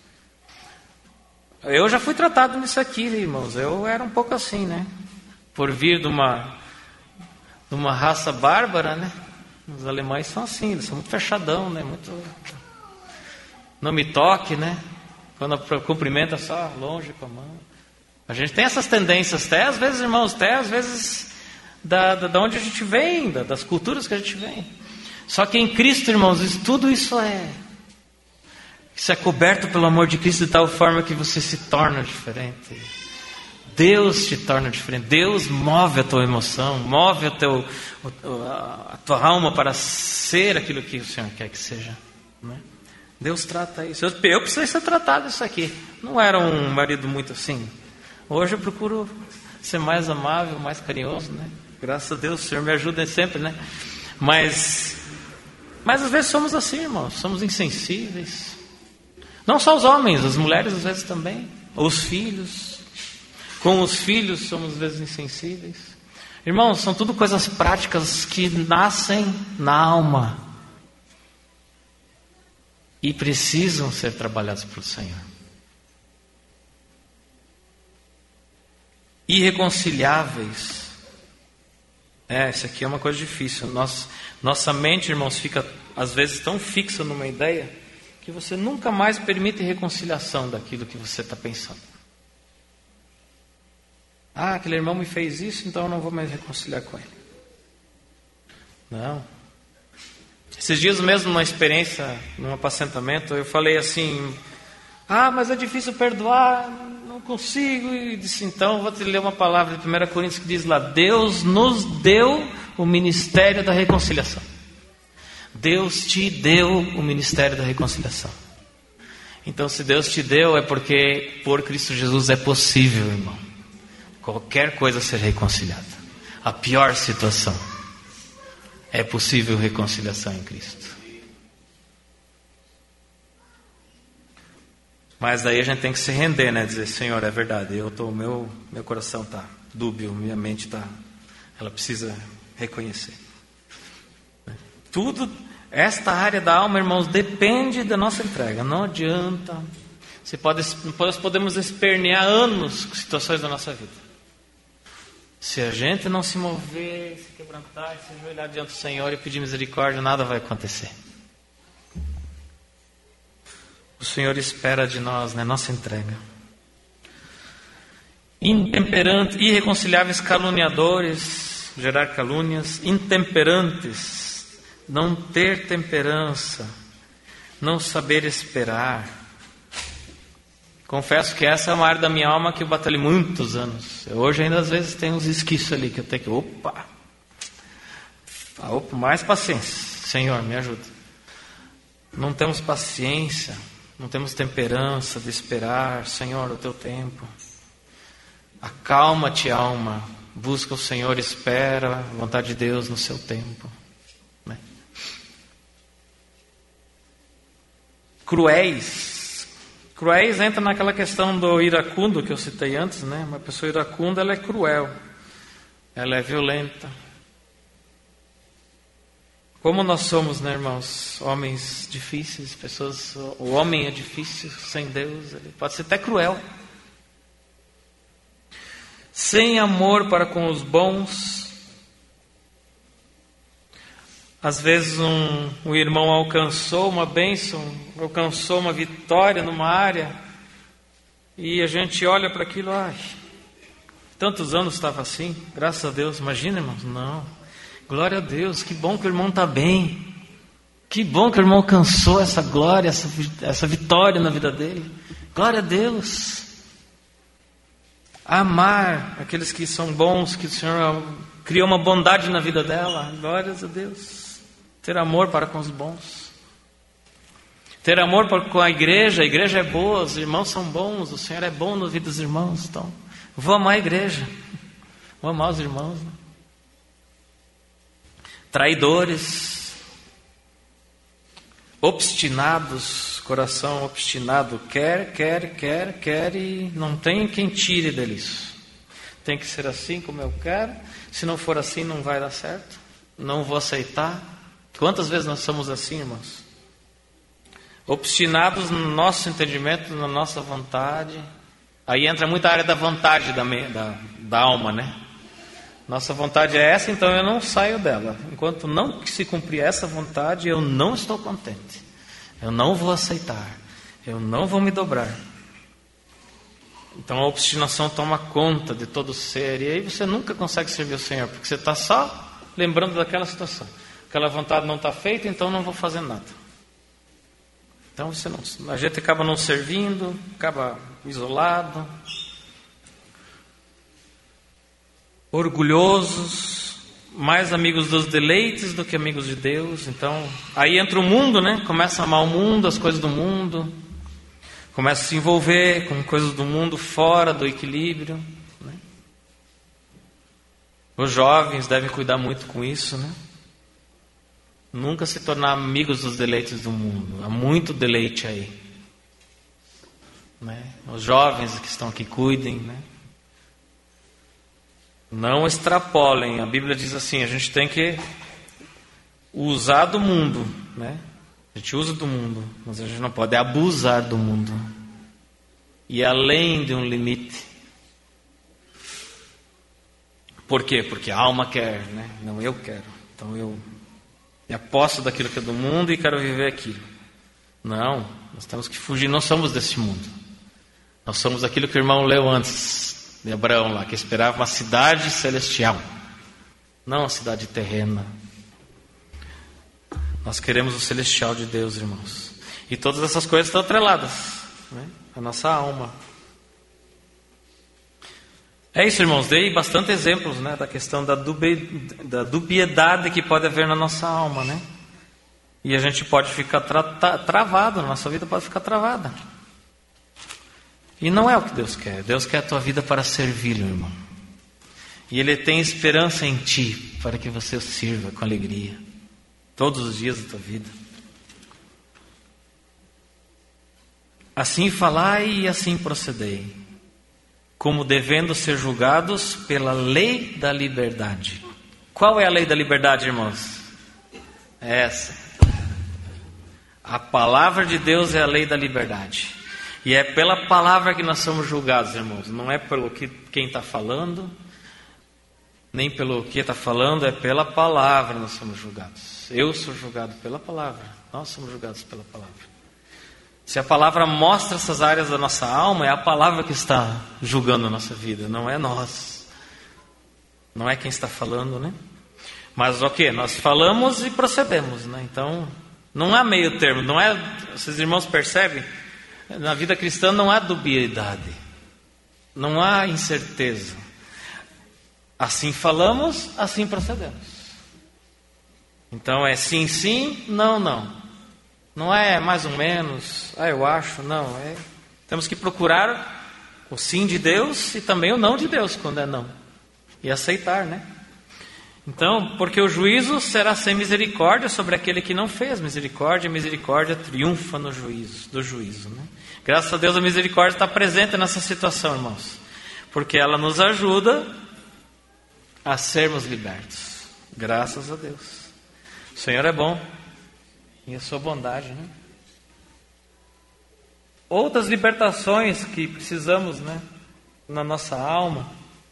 Eu já fui tratado nisso aqui, irmãos. Eu era um pouco assim, né? Por vir de uma, de uma raça bárbara, né? Os alemães são assim, eles são muito fechadão, né? Muito... Não me toque, né? Quando cumprimenta só longe com a mão. A gente tem essas tendências, até às vezes, irmãos, até às vezes da, da, da onde a gente vem, da, das culturas que a gente vem. Só que em Cristo, irmãos, isso, tudo isso é isso é coberto pelo amor de Cristo de tal forma que você se torna diferente. Deus te torna diferente. Deus move a tua emoção, move a, teu, a tua alma para ser aquilo que o Senhor quer que seja, né? Deus trata isso. Eu, eu precisei ser tratado isso aqui. Não era um marido muito assim. Hoje eu procuro ser mais amável, mais carinhoso, né? Graças a Deus, o Senhor me ajuda sempre, né? Mas, mas às vezes somos assim, irmãos. Somos insensíveis. Não só os homens, as mulheres às vezes também, os filhos. Com os filhos somos às vezes insensíveis. Irmãos, são tudo coisas práticas que nascem na alma e precisam ser trabalhados pelo Senhor. Irreconciliáveis. É, isso aqui é uma coisa difícil. Nossa, nossa mente, irmãos, fica às vezes tão fixa numa ideia que você nunca mais permite reconciliação daquilo que você está pensando. Ah, aquele irmão me fez isso, então eu não vou mais reconciliar com ele. Não. Esses dias mesmo, numa experiência, num apacentamento, eu falei assim: ah, mas é difícil perdoar, não consigo. E disse: então, vou te ler uma palavra de primeira Coríntios que diz lá: Deus nos deu o ministério da reconciliação. Deus te deu o ministério da reconciliação. Então, se Deus te deu, é porque por Cristo Jesus é possível, irmão, qualquer coisa ser reconciliada. A pior situação, é possível reconciliação em Cristo. Mas daí a gente tem que se render, né? Dizer: Senhor, é verdade, eu tô, meu, meu coração está dúbio, minha mente está, ela precisa reconhecer. Tudo, esta área da alma, irmãos, depende da nossa entrega. Não adianta. Você pode, nós podemos espernear anos com situações da nossa vida. Se a gente não se mover, se quebrantar, se ajoelhar diante do Senhor e pedir misericórdia, nada vai acontecer. O Senhor espera de nós, né, nossa entrega. Intemperantes, irreconciliáveis, caluniadores, gerar calúnias, intemperantes, não ter temperança, não saber esperar. Confesso que essa é uma área da minha alma que eu batalhei muitos anos. Eu hoje ainda às vezes tenho uns esquiços ali que eu tenho que, opa, opa, mais paciência, Senhor, me ajuda. Não temos paciência, não temos temperança de esperar, Senhor, o teu tempo. Acalma-te, alma, busca o Senhor, espera a vontade de Deus no seu tempo. Né? Cruéis. Cruéis entra naquela questão do iracundo que eu citei antes, né? Uma pessoa iracunda, ela é cruel, ela é violenta. Como nós somos, né, irmãos? Homens difíceis, pessoas. O homem é difícil sem Deus, ele pode ser até cruel. Sem amor para com os bons. Às vezes um, um irmão alcançou uma bênção, alcançou uma vitória numa área, e a gente olha para aquilo, ai, tantos anos estava assim, graças a Deus. Imagina, irmãos, não, glória a Deus, que bom que o irmão está bem, que bom que o irmão alcançou essa glória, essa, essa vitória na vida dele, glória a Deus. Amar aqueles que são bons, que o Senhor criou uma bondade na vida dela, glórias a Deus. Ter amor para com os bons. Ter amor para com a igreja. A igreja é boa, os irmãos são bons, o Senhor é bom na vida dos irmãos. Então, vou amar a igreja. Vou amar os irmãos. Né? Traidores. Obstinados. Coração obstinado. Quer, quer, quer, quer e não tem quem tire dele isso. Tem que ser assim como eu quero. Se não for assim, não vai dar certo. Não vou aceitar. Quantas vezes nós somos assim, irmãos? Obstinados no nosso entendimento, na nossa vontade. Aí entra muita área da vontade da, da, da alma, né? Nossa vontade é essa, então eu não saio dela. Enquanto não se cumprir essa vontade, eu não estou contente. Eu não vou aceitar. Eu não vou me dobrar. Então a obstinação toma conta de todo o ser. E aí você nunca consegue servir o Senhor, porque você está só lembrando daquela situação. Aquela vontade não está feita, então não vou fazer nada. Então você não, a gente acaba não servindo, acaba isolado. Orgulhosos, mais amigos dos deleites do que amigos de Deus. Então, aí entra o mundo, né? Começa a amar o mundo, as coisas do mundo. Começa a se envolver com coisas do mundo fora do equilíbrio. Né? Os jovens devem cuidar muito com isso, né? Nunca se tornar amigos dos deleites do mundo. Há muito deleite aí. né? Os jovens que estão aqui, cuidem, né? Não extrapolem. A Bíblia diz assim, a gente tem que usar do mundo, né? A gente usa do mundo, mas a gente não pode abusar do mundo. E além de um limite. Por quê? Porque a alma quer, né? Não, eu quero. Então eu me aposto daquilo que é do mundo e quero viver aquilo. Não, nós temos que fugir, não somos desse mundo. Nós somos aquilo que o irmão leu antes de Abraão lá, que esperava uma cidade celestial, não uma cidade terrena. Nós queremos o celestial de Deus, irmãos. E todas essas coisas estão atreladas, né? A nossa alma. É isso, irmãos. Dei bastante exemplos, né, da questão da, dubi, da dubiedade que pode haver na nossa alma, né? E a gente pode ficar tra, tra, travado, a nossa vida pode ficar travada. E não é o que Deus quer. Deus quer a tua vida para servi-lo, irmão. E Ele tem esperança em ti para que você o sirva com alegria todos os dias da tua vida. Assim falai e assim procedei, como devendo ser julgados pela lei da liberdade. Qual é a lei da liberdade, irmãos? Essa. A palavra de Deus é a lei da liberdade. E é pela palavra que nós somos julgados, irmãos. Não é pelo que quem está falando, nem pelo que está falando, é pela palavra nós somos julgados. Eu sou julgado pela palavra. Nós somos julgados pela palavra. Se a palavra mostra essas áreas da nossa alma, é a palavra que está julgando a nossa vida, não é nós. Não é quem está falando, né? Mas o que? Nós falamos e procedemos, né? Então, não há meio termo. Não é, vocês irmãos percebem? Na vida cristã não há dubiedade. Não há incerteza. Assim falamos, assim procedemos. Então é sim, sim, não, não. Não é mais ou menos, ah, eu acho, não. É, temos que procurar o sim de Deus e também o não de Deus quando é não. E aceitar, né? Então, porque o juízo será sem misericórdia sobre aquele que não fez misericórdia, e misericórdia triunfa no juízo, do juízo, né? Graças a Deus a misericórdia está presente nessa situação, irmãos. Porque ela nos ajuda a sermos libertos. Graças a Deus. O Senhor é bom. E a sua bondade, né? Outras libertações que precisamos, né, na nossa alma.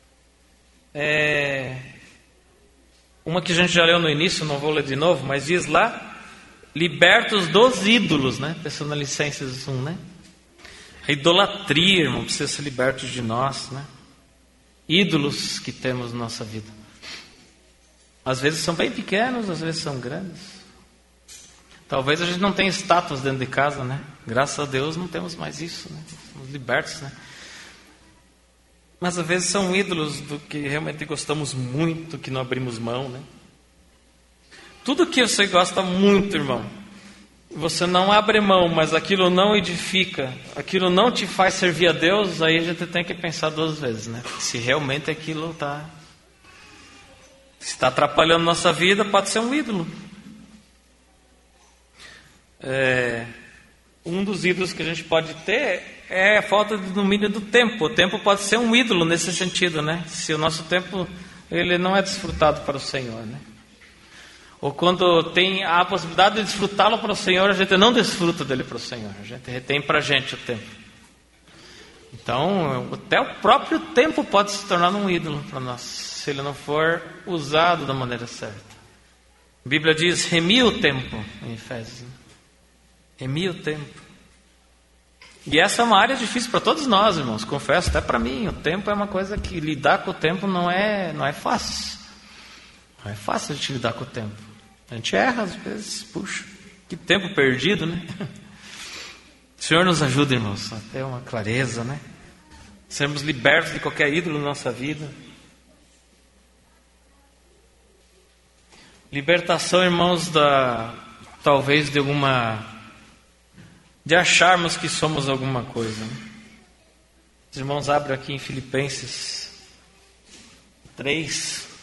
É... Uma que a gente já leu no início, não vou ler de novo, mas diz lá: libertos dos ídolos, né? Tessalonicenses um, né? A idolatria, irmão, precisa ser libertos de nós, né? Ídolos que temos na nossa vida. Às vezes são bem pequenos, às vezes são grandes. Talvez a gente não tenha estátuas dentro de casa, né? Graças a Deus não temos mais isso, né? Somos libertos, né? Mas às vezes são ídolos do que realmente gostamos muito, que não abrimos mão, né? Tudo que você gosta muito, irmão, você não abre mão, mas aquilo não edifica, aquilo não te faz servir a Deus, aí a gente tem que pensar duas vezes, né? Se realmente aquilo está está atrapalhando nossa vida, pode ser um ídolo. É, um dos ídolos que a gente pode ter é a falta de domínio do tempo. O tempo pode ser um ídolo nesse sentido, né? Se o nosso tempo ele não é desfrutado para o Senhor, né? Ou quando tem a possibilidade de desfrutá-lo para o Senhor, a gente não desfruta dele para o Senhor. A gente retém para a gente o tempo. Então, até o próprio tempo pode se tornar um ídolo para nós, se ele não for usado da maneira certa. A Bíblia diz: remi o tempo, em Efésios. Remi o tempo. E essa é uma área difícil para todos nós, irmãos. Confesso, até para mim. O tempo é uma coisa que lidar com o tempo não é, não é fácil. Não é fácil a gente lidar com o tempo. A gente erra às vezes. Puxa, que tempo perdido, né? O Senhor nos ajuda, irmãos, a ter uma clareza, né? Sermos libertos de qualquer ídolo na nossa vida. Libertação, irmãos, da talvez de alguma de acharmos que somos alguma coisa, né? Os irmãos abrem aqui em Filipenses três.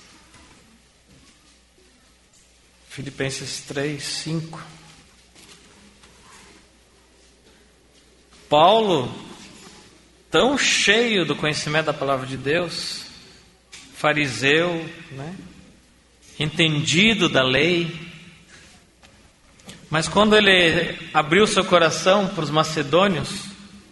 Filipenses três, cinco. Paulo, tão cheio do conhecimento da palavra de Deus, fariseu, né? Entendido da lei. Mas quando ele abriu seu coração para os macedônios,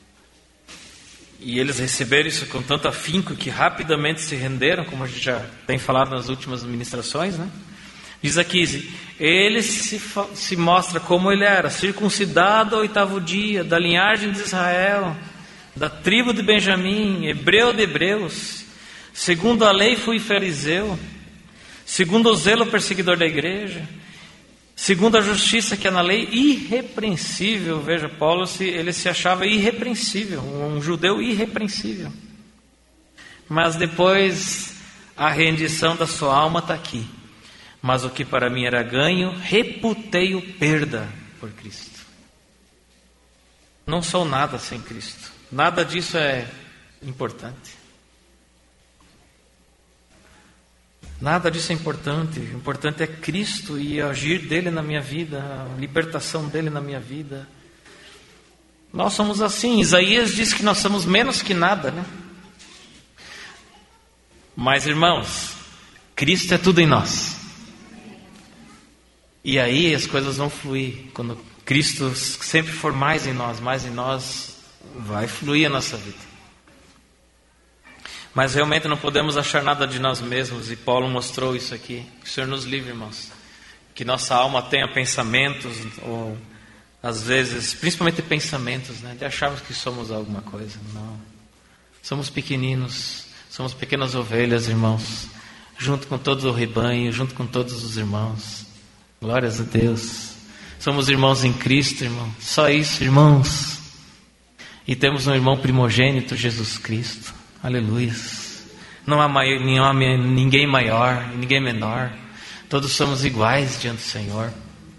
e eles receberam isso com tanto afinco que rapidamente se renderam, como a gente já tem falado nas últimas ministrações, né? Diz aqui, ele se, se mostra como ele era, circuncidado ao oitavo dia, da linhagem de Israel, da tribo de Benjamim, hebreu de hebreus, segundo a lei fui fariseu, segundo o zelo perseguidor da igreja, segundo a justiça que é na lei, irrepreensível. Veja, Paulo, ele se achava irrepreensível, um judeu irrepreensível. Mas depois a rendição da sua alma está aqui. Mas o que para mim era ganho, reputei-o perda por Cristo. Não sou nada sem Cristo. Nada disso é importante. Nada disso é importante. O importante é Cristo e agir dele na minha vida, a libertação dele na minha vida. Nós somos assim. Isaías diz que nós somos menos que nada, né? Mas, irmãos, Cristo é tudo em nós. E aí as coisas vão fluir. Quando Cristo sempre for mais em nós, mais em nós, vai fluir a nossa vida. Mas realmente não podemos achar nada de nós mesmos. E Paulo mostrou isso aqui. Que o Senhor nos livre, irmãos. Que nossa alma tenha pensamentos, ou às vezes, principalmente pensamentos, né, de acharmos que somos alguma coisa. Não. Somos pequeninos. Somos pequenas ovelhas, irmãos. Junto com todo o rebanho, junto com todos os irmãos. Glórias a Deus. Somos irmãos em Cristo, irmão. Só isso, irmãos. E temos um irmão primogênito, Jesus Cristo. Aleluia. Não há maior, ninguém maior, ninguém menor. Todos somos iguais diante do Senhor.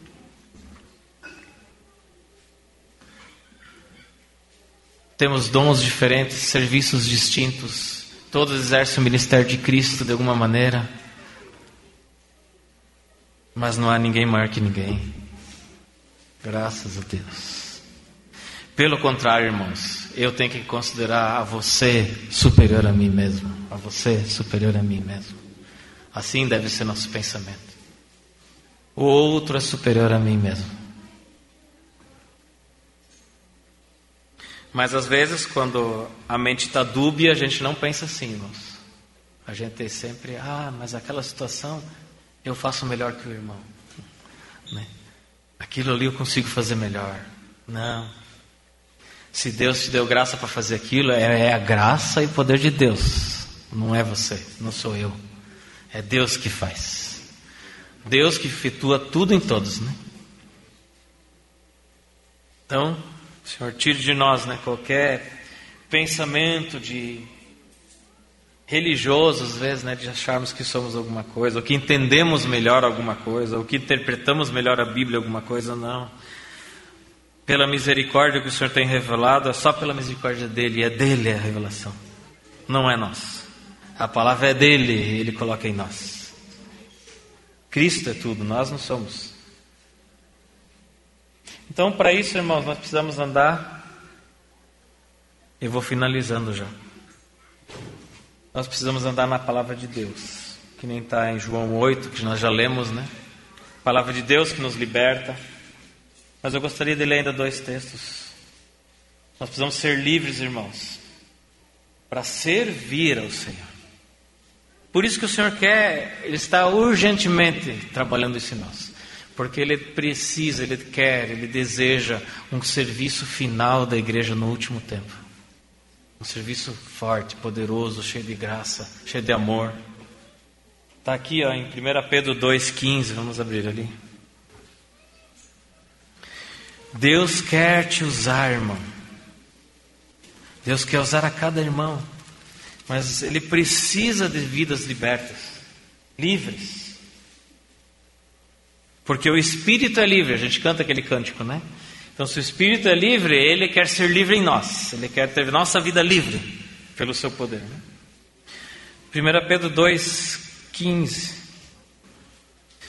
Temos dons diferentes, serviços distintos. Todos exercem o ministério de Cristo de alguma maneira. Mas não há ninguém maior que ninguém. Graças a Deus. Pelo contrário, irmãos, eu tenho que considerar a você superior a mim mesmo. A você superior a mim mesmo. Assim deve ser nosso pensamento. O outro é superior a mim mesmo. Mas às vezes, quando a mente está dúbia, a gente não pensa assim, irmãos. A gente sempre, ah, mas aquela situação eu faço melhor que o irmão. Né? Aquilo ali eu consigo fazer melhor. Não. Se Deus te deu graça para fazer aquilo, é a graça e o poder de Deus. Não é você, não sou eu. É Deus que faz. Deus que efetua tudo em todos, né? Então, Senhor, tire de nós, né, qualquer pensamento de religioso, às vezes, né, de acharmos que somos alguma coisa, ou que entendemos melhor alguma coisa, ou que interpretamos melhor a Bíblia alguma coisa. Não. Pela misericórdia que o Senhor tem revelado, é só pela misericórdia dEle, é dEle a revelação, não é nós. A palavra é dEle, Ele coloca em nós. Cristo é tudo, nós não somos. Então, para isso, irmãos, nós precisamos andar. Eu vou finalizando já. Nós precisamos andar na palavra de Deus, que nem está em João oito, que nós já lemos, né? Palavra de Deus que nos liberta. Mas eu gostaria de ler ainda dois textos. Nós precisamos ser livres, irmãos, para servir ao Senhor. Por isso que o Senhor quer, Ele está urgentemente trabalhando isso em nós. Porque Ele precisa, Ele quer, Ele deseja um serviço final da igreja no último tempo. Um serviço forte, poderoso, cheio de graça, cheio de amor. Está aqui, ó, em primeira Pedro dois, quinze, vamos abrir ali. Deus quer te usar, irmão. Deus quer usar a cada irmão. Mas Ele precisa de vidas libertas, livres. Porque o Espírito é livre, a gente canta aquele cântico, né? Então, se o Espírito é livre, Ele quer ser livre em nós. Ele quer ter nossa vida livre pelo seu poder, né? primeira Pedro dois, quinze.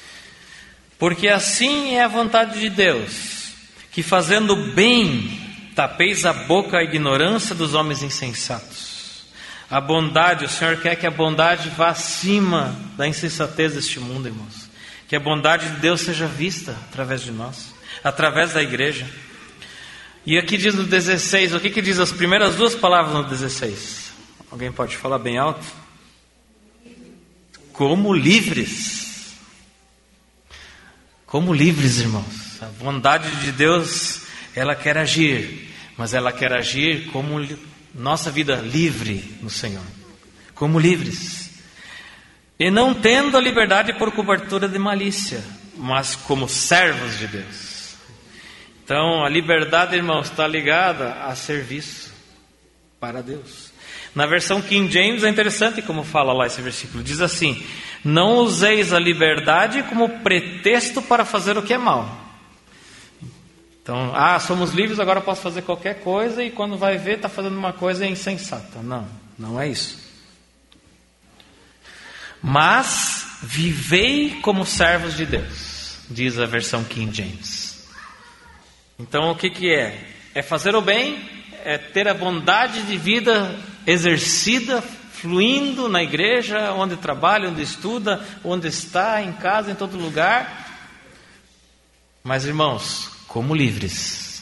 Porque assim é a vontade de Deus, que fazendo bem, tapeis a boca à ignorância dos homens insensatos. A bondade, o Senhor quer que a bondade vá acima da insensatez deste mundo, irmãos. Que a bondade de Deus seja vista através de nós, através da igreja. E aqui diz no dezesseis, o que que diz as primeiras duas palavras no dezesseis? Alguém pode falar bem alto? Como livres. Como livres, irmãos. A bondade de Deus, ela quer agir, mas ela quer agir como nossa vida livre no Senhor. Como livres. E não tendo a liberdade por cobertura de malícia, mas como servos de Deus. Então, a liberdade, irmãos, está ligada a serviço para Deus. Na versão King James é interessante como fala lá esse versículo. Diz assim: não useis a liberdade como pretexto para fazer o que é mal. Então, ah, somos livres, agora posso fazer qualquer coisa, e quando vai ver, está fazendo uma coisa insensata. Não, não é isso. Mas vivei como servos de Deus, diz a versão King James. Então o que que é? É fazer o bem, é ter a bondade de vida exercida, fluindo na igreja, onde trabalha, onde estuda, onde está, em casa, em todo lugar. Mas, irmãos, como livres,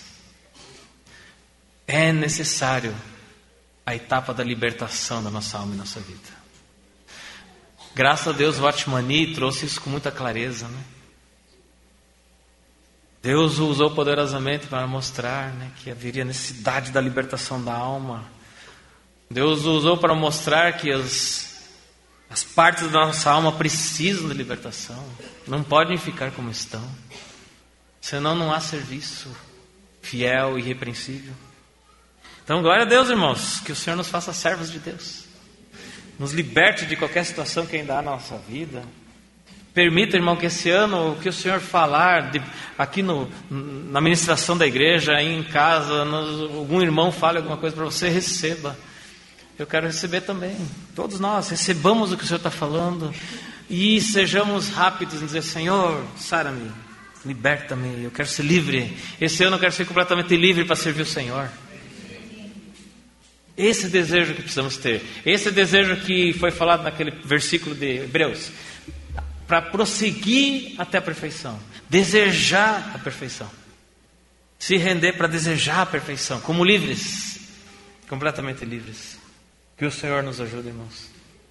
é necessário a etapa da libertação da nossa alma e nossa vida. Graças a Deus, o Watchmani trouxe isso com muita clareza, né? Deus o usou poderosamente para mostrar, né, que haveria necessidade da libertação da alma. Deus o usou para mostrar que as, as partes da nossa alma precisam de libertação. Não podem ficar como estão. Senão não há serviço fiel e irrepreensível. Então, glória a Deus, irmãos, que o Senhor nos faça servos de Deus. Nos liberte de qualquer situação que ainda há na nossa vida. Permita, irmão, que esse ano, o que o Senhor falar de, aqui no, na ministração da igreja, aí em casa, nos, algum irmão fale alguma coisa para você, receba. Eu quero receber também. Todos nós, recebamos o que o Senhor está falando e sejamos rápidos em dizer: Senhor, sara-me, liberta-me, eu quero ser livre. Esse ano eu quero ser completamente livre para servir o Senhor. Esse é o desejo que precisamos ter. Esse é o desejo que foi falado naquele versículo de Hebreus. Para prosseguir até a perfeição. Desejar a perfeição. Se render para desejar a perfeição. Como livres. Completamente livres. Que o Senhor nos ajude, irmãos.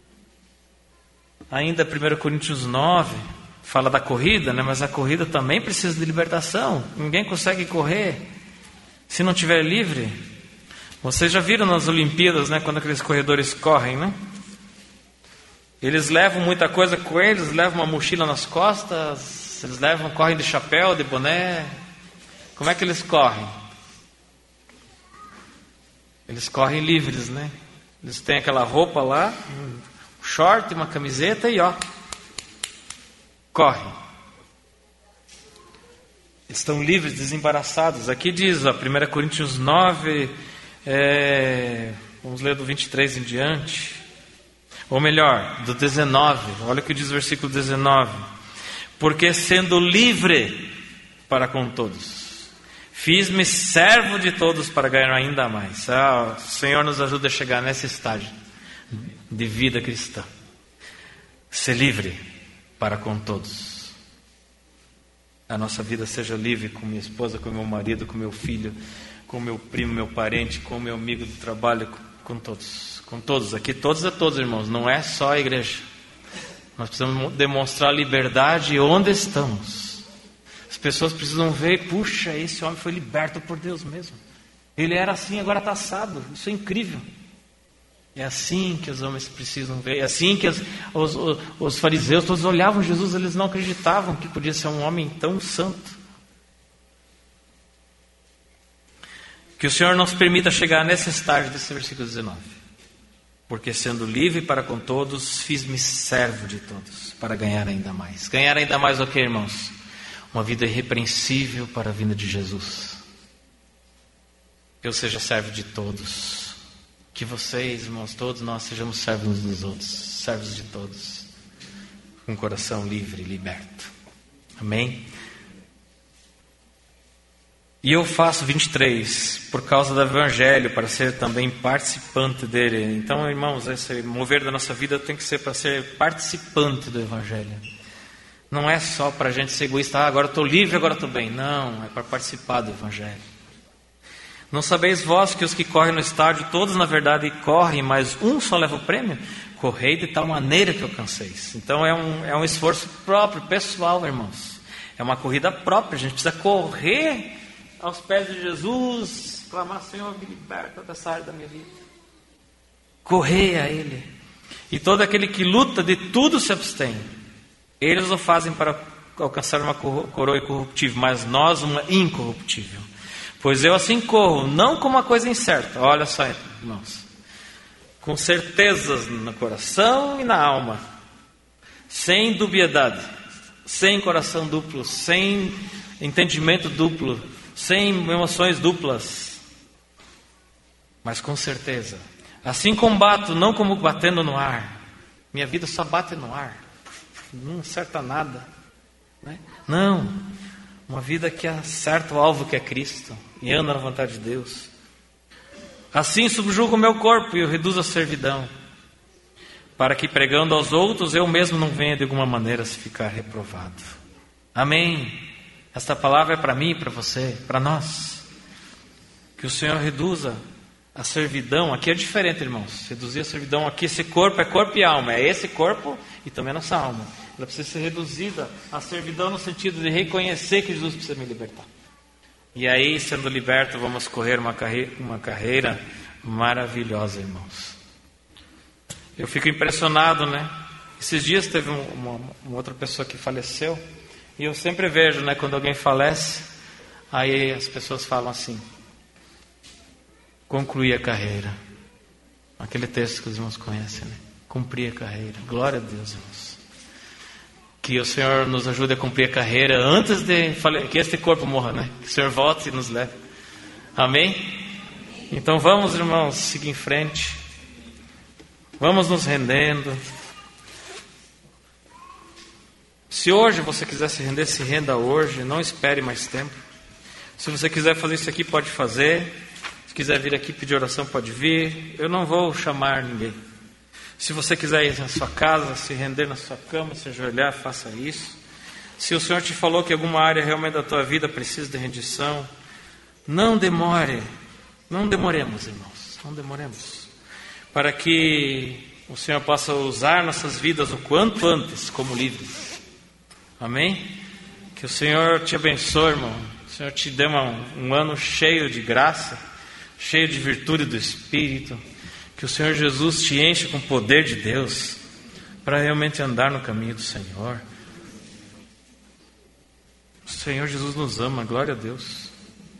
Ainda primeira Coríntios nove fala da corrida, né? Mas a corrida também precisa de libertação. Ninguém consegue correr se não estiver livre. Vocês já viram nas Olimpíadas, né? Quando aqueles corredores correm, né? Eles levam muita coisa com eles, levam uma mochila nas costas, eles levam, correm de chapéu, de boné. Como é que eles correm? Eles correm livres, né? Eles têm aquela roupa lá, um short, uma camiseta e ó, correm. Eles estão livres, desembaraçados. Aqui diz, ó, primeira Coríntios nove, é, vamos ler do vinte e três em diante. Ou melhor, do dezenove. Olha o que diz o versículo dezenove. Porque sendo livre para com todos, fiz-me servo de todos para ganhar ainda mais. Ah, o Senhor nos ajuda a chegar nesse estágio de vida cristã. Ser livre para com todos. A nossa vida seja livre com minha esposa, com meu marido, com meu filho, com meu primo, meu parente, com meu amigo do trabalho, com, com todos. Com todos, aqui todos a todos, irmãos, não é só a igreja. Nós precisamos demonstrar liberdade onde estamos. As pessoas precisam ver, puxa, esse homem foi liberto por Deus mesmo. Ele era assim, agora está assado. Isso é incrível. É assim que os homens precisam ver. É assim que os, os, os, os fariseus todos olhavam Jesus, eles não acreditavam que podia ser um homem tão santo. Que o Senhor nos permita chegar nesse estágio desse versículo dezenove. Porque sendo livre para com todos, fiz-me servo de todos, para ganhar ainda mais. Ganhar ainda mais o que, irmãos? Uma vida irrepreensível para a vinda de Jesus. Que eu seja servo de todos. Que vocês, irmãos, todos nós sejamos servos uns dos outros. Servos de todos. Com um coração livre e liberto. Amém? E eu faço vinte e três por causa do Evangelho, para ser também participante dele. Então, irmãos, esse mover da nossa vida tem que ser para ser participante do Evangelho. Não é só para a gente ser egoísta, ah, agora estou livre, agora estou bem. Não, é para participar do Evangelho. Não sabeis vós que os que correm no estádio, todos na verdade correm, mas um só leva o prêmio? Correi de tal maneira que alcanceis. Então é um, é um esforço próprio, pessoal, irmãos. É uma corrida própria, a gente precisa correr aos pés de Jesus, clamar: Senhor, me liberta dessa área da minha vida. Correr a Ele. E todo aquele que luta de tudo se abstém. Eles o fazem para alcançar uma coroa incorruptível, mas nós uma incorruptível. Pois eu assim corro, não como uma coisa incerta. Olha só, irmãos. Com certezas no coração e na alma. Sem dubiedade. Sem coração duplo. Sem entendimento duplo. Sem emoções duplas. Mas com certeza. Assim combato, não como batendo no ar. Minha vida só bate no ar. Não acerta nada. Né? Não. Uma vida que acerta o alvo que é Cristo. E anda na vontade de Deus. Assim subjugo o meu corpo e o reduzo à servidão. Para que pregando aos outros, eu mesmo não venha de alguma maneira se ficar reprovado. Amém. Esta palavra é para mim e para você, para nós. Que o Senhor reduza a servidão. Aqui é diferente, irmãos. Reduzir a servidão aqui, esse corpo é corpo e alma. É esse corpo e também a nossa alma. Ela precisa ser reduzida a servidão no sentido de reconhecer que Jesus precisa me libertar. E aí, sendo liberto, vamos correr uma carreira, uma carreira maravilhosa, irmãos. Eu fico impressionado, né? Esses dias teve um, uma, uma outra pessoa que faleceu. E eu sempre vejo, né? Quando alguém falece, aí as pessoas falam assim: concluir a carreira. Aquele texto que os irmãos conhecem, né? Cumprir a carreira. Glória a Deus, irmãos. Que o Senhor nos ajude a cumprir a carreira antes de que este corpo morra, né? Que o Senhor volte e nos leve. Amém? Então vamos, irmãos, seguir em frente. Vamos nos rendendo. Se hoje você quiser se render, se renda hoje. Não espere mais tempo. Se você quiser fazer isso aqui, pode fazer. Se quiser vir aqui pedir oração, pode vir. Eu não vou chamar ninguém. Se você quiser ir na sua casa, se render na sua cama, se ajoelhar, faça isso. Se o Senhor te falou que alguma área realmente da tua vida precisa de rendição, não demore. Não demoremos, irmãos. Não demoremos. Para que o Senhor possa usar nossas vidas o quanto antes como livres. Amém? Que o Senhor te abençoe, irmão. O Senhor te dê uma, um ano cheio de graça, cheio de virtude do Espírito. Que o Senhor Jesus te enche com o poder de Deus para realmente andar no caminho do Senhor. O Senhor Jesus nos ama, glória a Deus.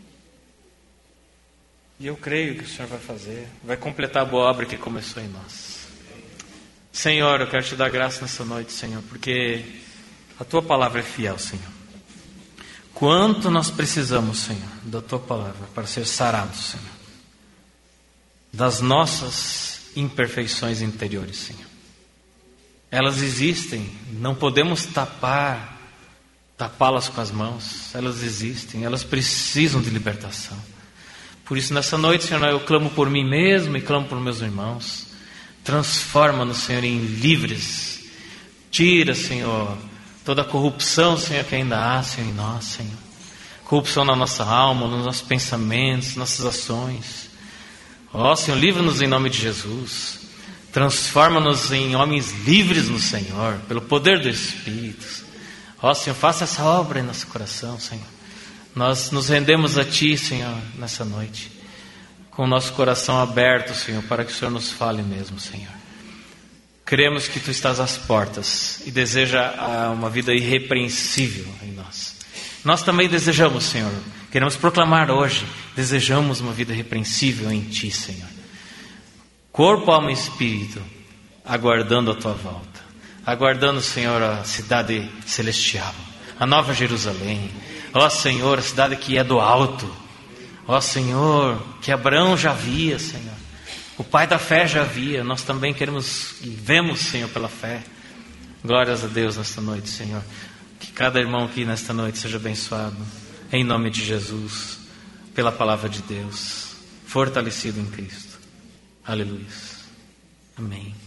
E eu creio que o Senhor vai fazer, vai completar a boa obra que começou em nós. Senhor, eu quero te dar graça nessa noite, Senhor, porque a tua palavra é fiel, Senhor. Quanto nós precisamos, Senhor, da tua palavra para ser sarados, Senhor, das nossas imperfeições interiores, Senhor. Elas existem, não podemos tapar, tapá-las com as mãos. Elas existem, elas precisam de libertação. Por isso, nessa noite, Senhor, eu clamo por mim mesmo e clamo por meus irmãos. Transforma-nos, Senhor, em livres. Tira, Senhor, toda a corrupção, Senhor, que ainda há, Senhor, em nós, Senhor. Corrupção na nossa alma, nos nossos pensamentos, nossas ações. Ó, Senhor, livra-nos em nome de Jesus. Transforma-nos em homens livres no Senhor, pelo poder do Espírito. Ó, Senhor, faça essa obra em nosso coração, Senhor. Nós nos rendemos a Ti, Senhor, nessa noite, com o nosso coração aberto, Senhor, para que o Senhor nos fale mesmo, Senhor. Cremos que Tu estás às portas e deseja uma vida irrepreensível em nós. Nós também desejamos, Senhor, queremos proclamar hoje, desejamos uma vida irrepreensível em Ti, Senhor. Corpo, alma e espírito, aguardando a Tua volta. Aguardando, Senhor, a cidade celestial, a nova Jerusalém. Ó Senhor, a cidade que é do alto. Ó Senhor, que Abraão já via, Senhor. O pai da fé já via. Nós também queremos e vemos, Senhor, pela fé. Glórias a Deus nesta noite, Senhor. Que cada irmão aqui nesta noite seja abençoado. Em nome de Jesus. pela palavra de Deus, fortalecido em Cristo. Aleluia. Amém.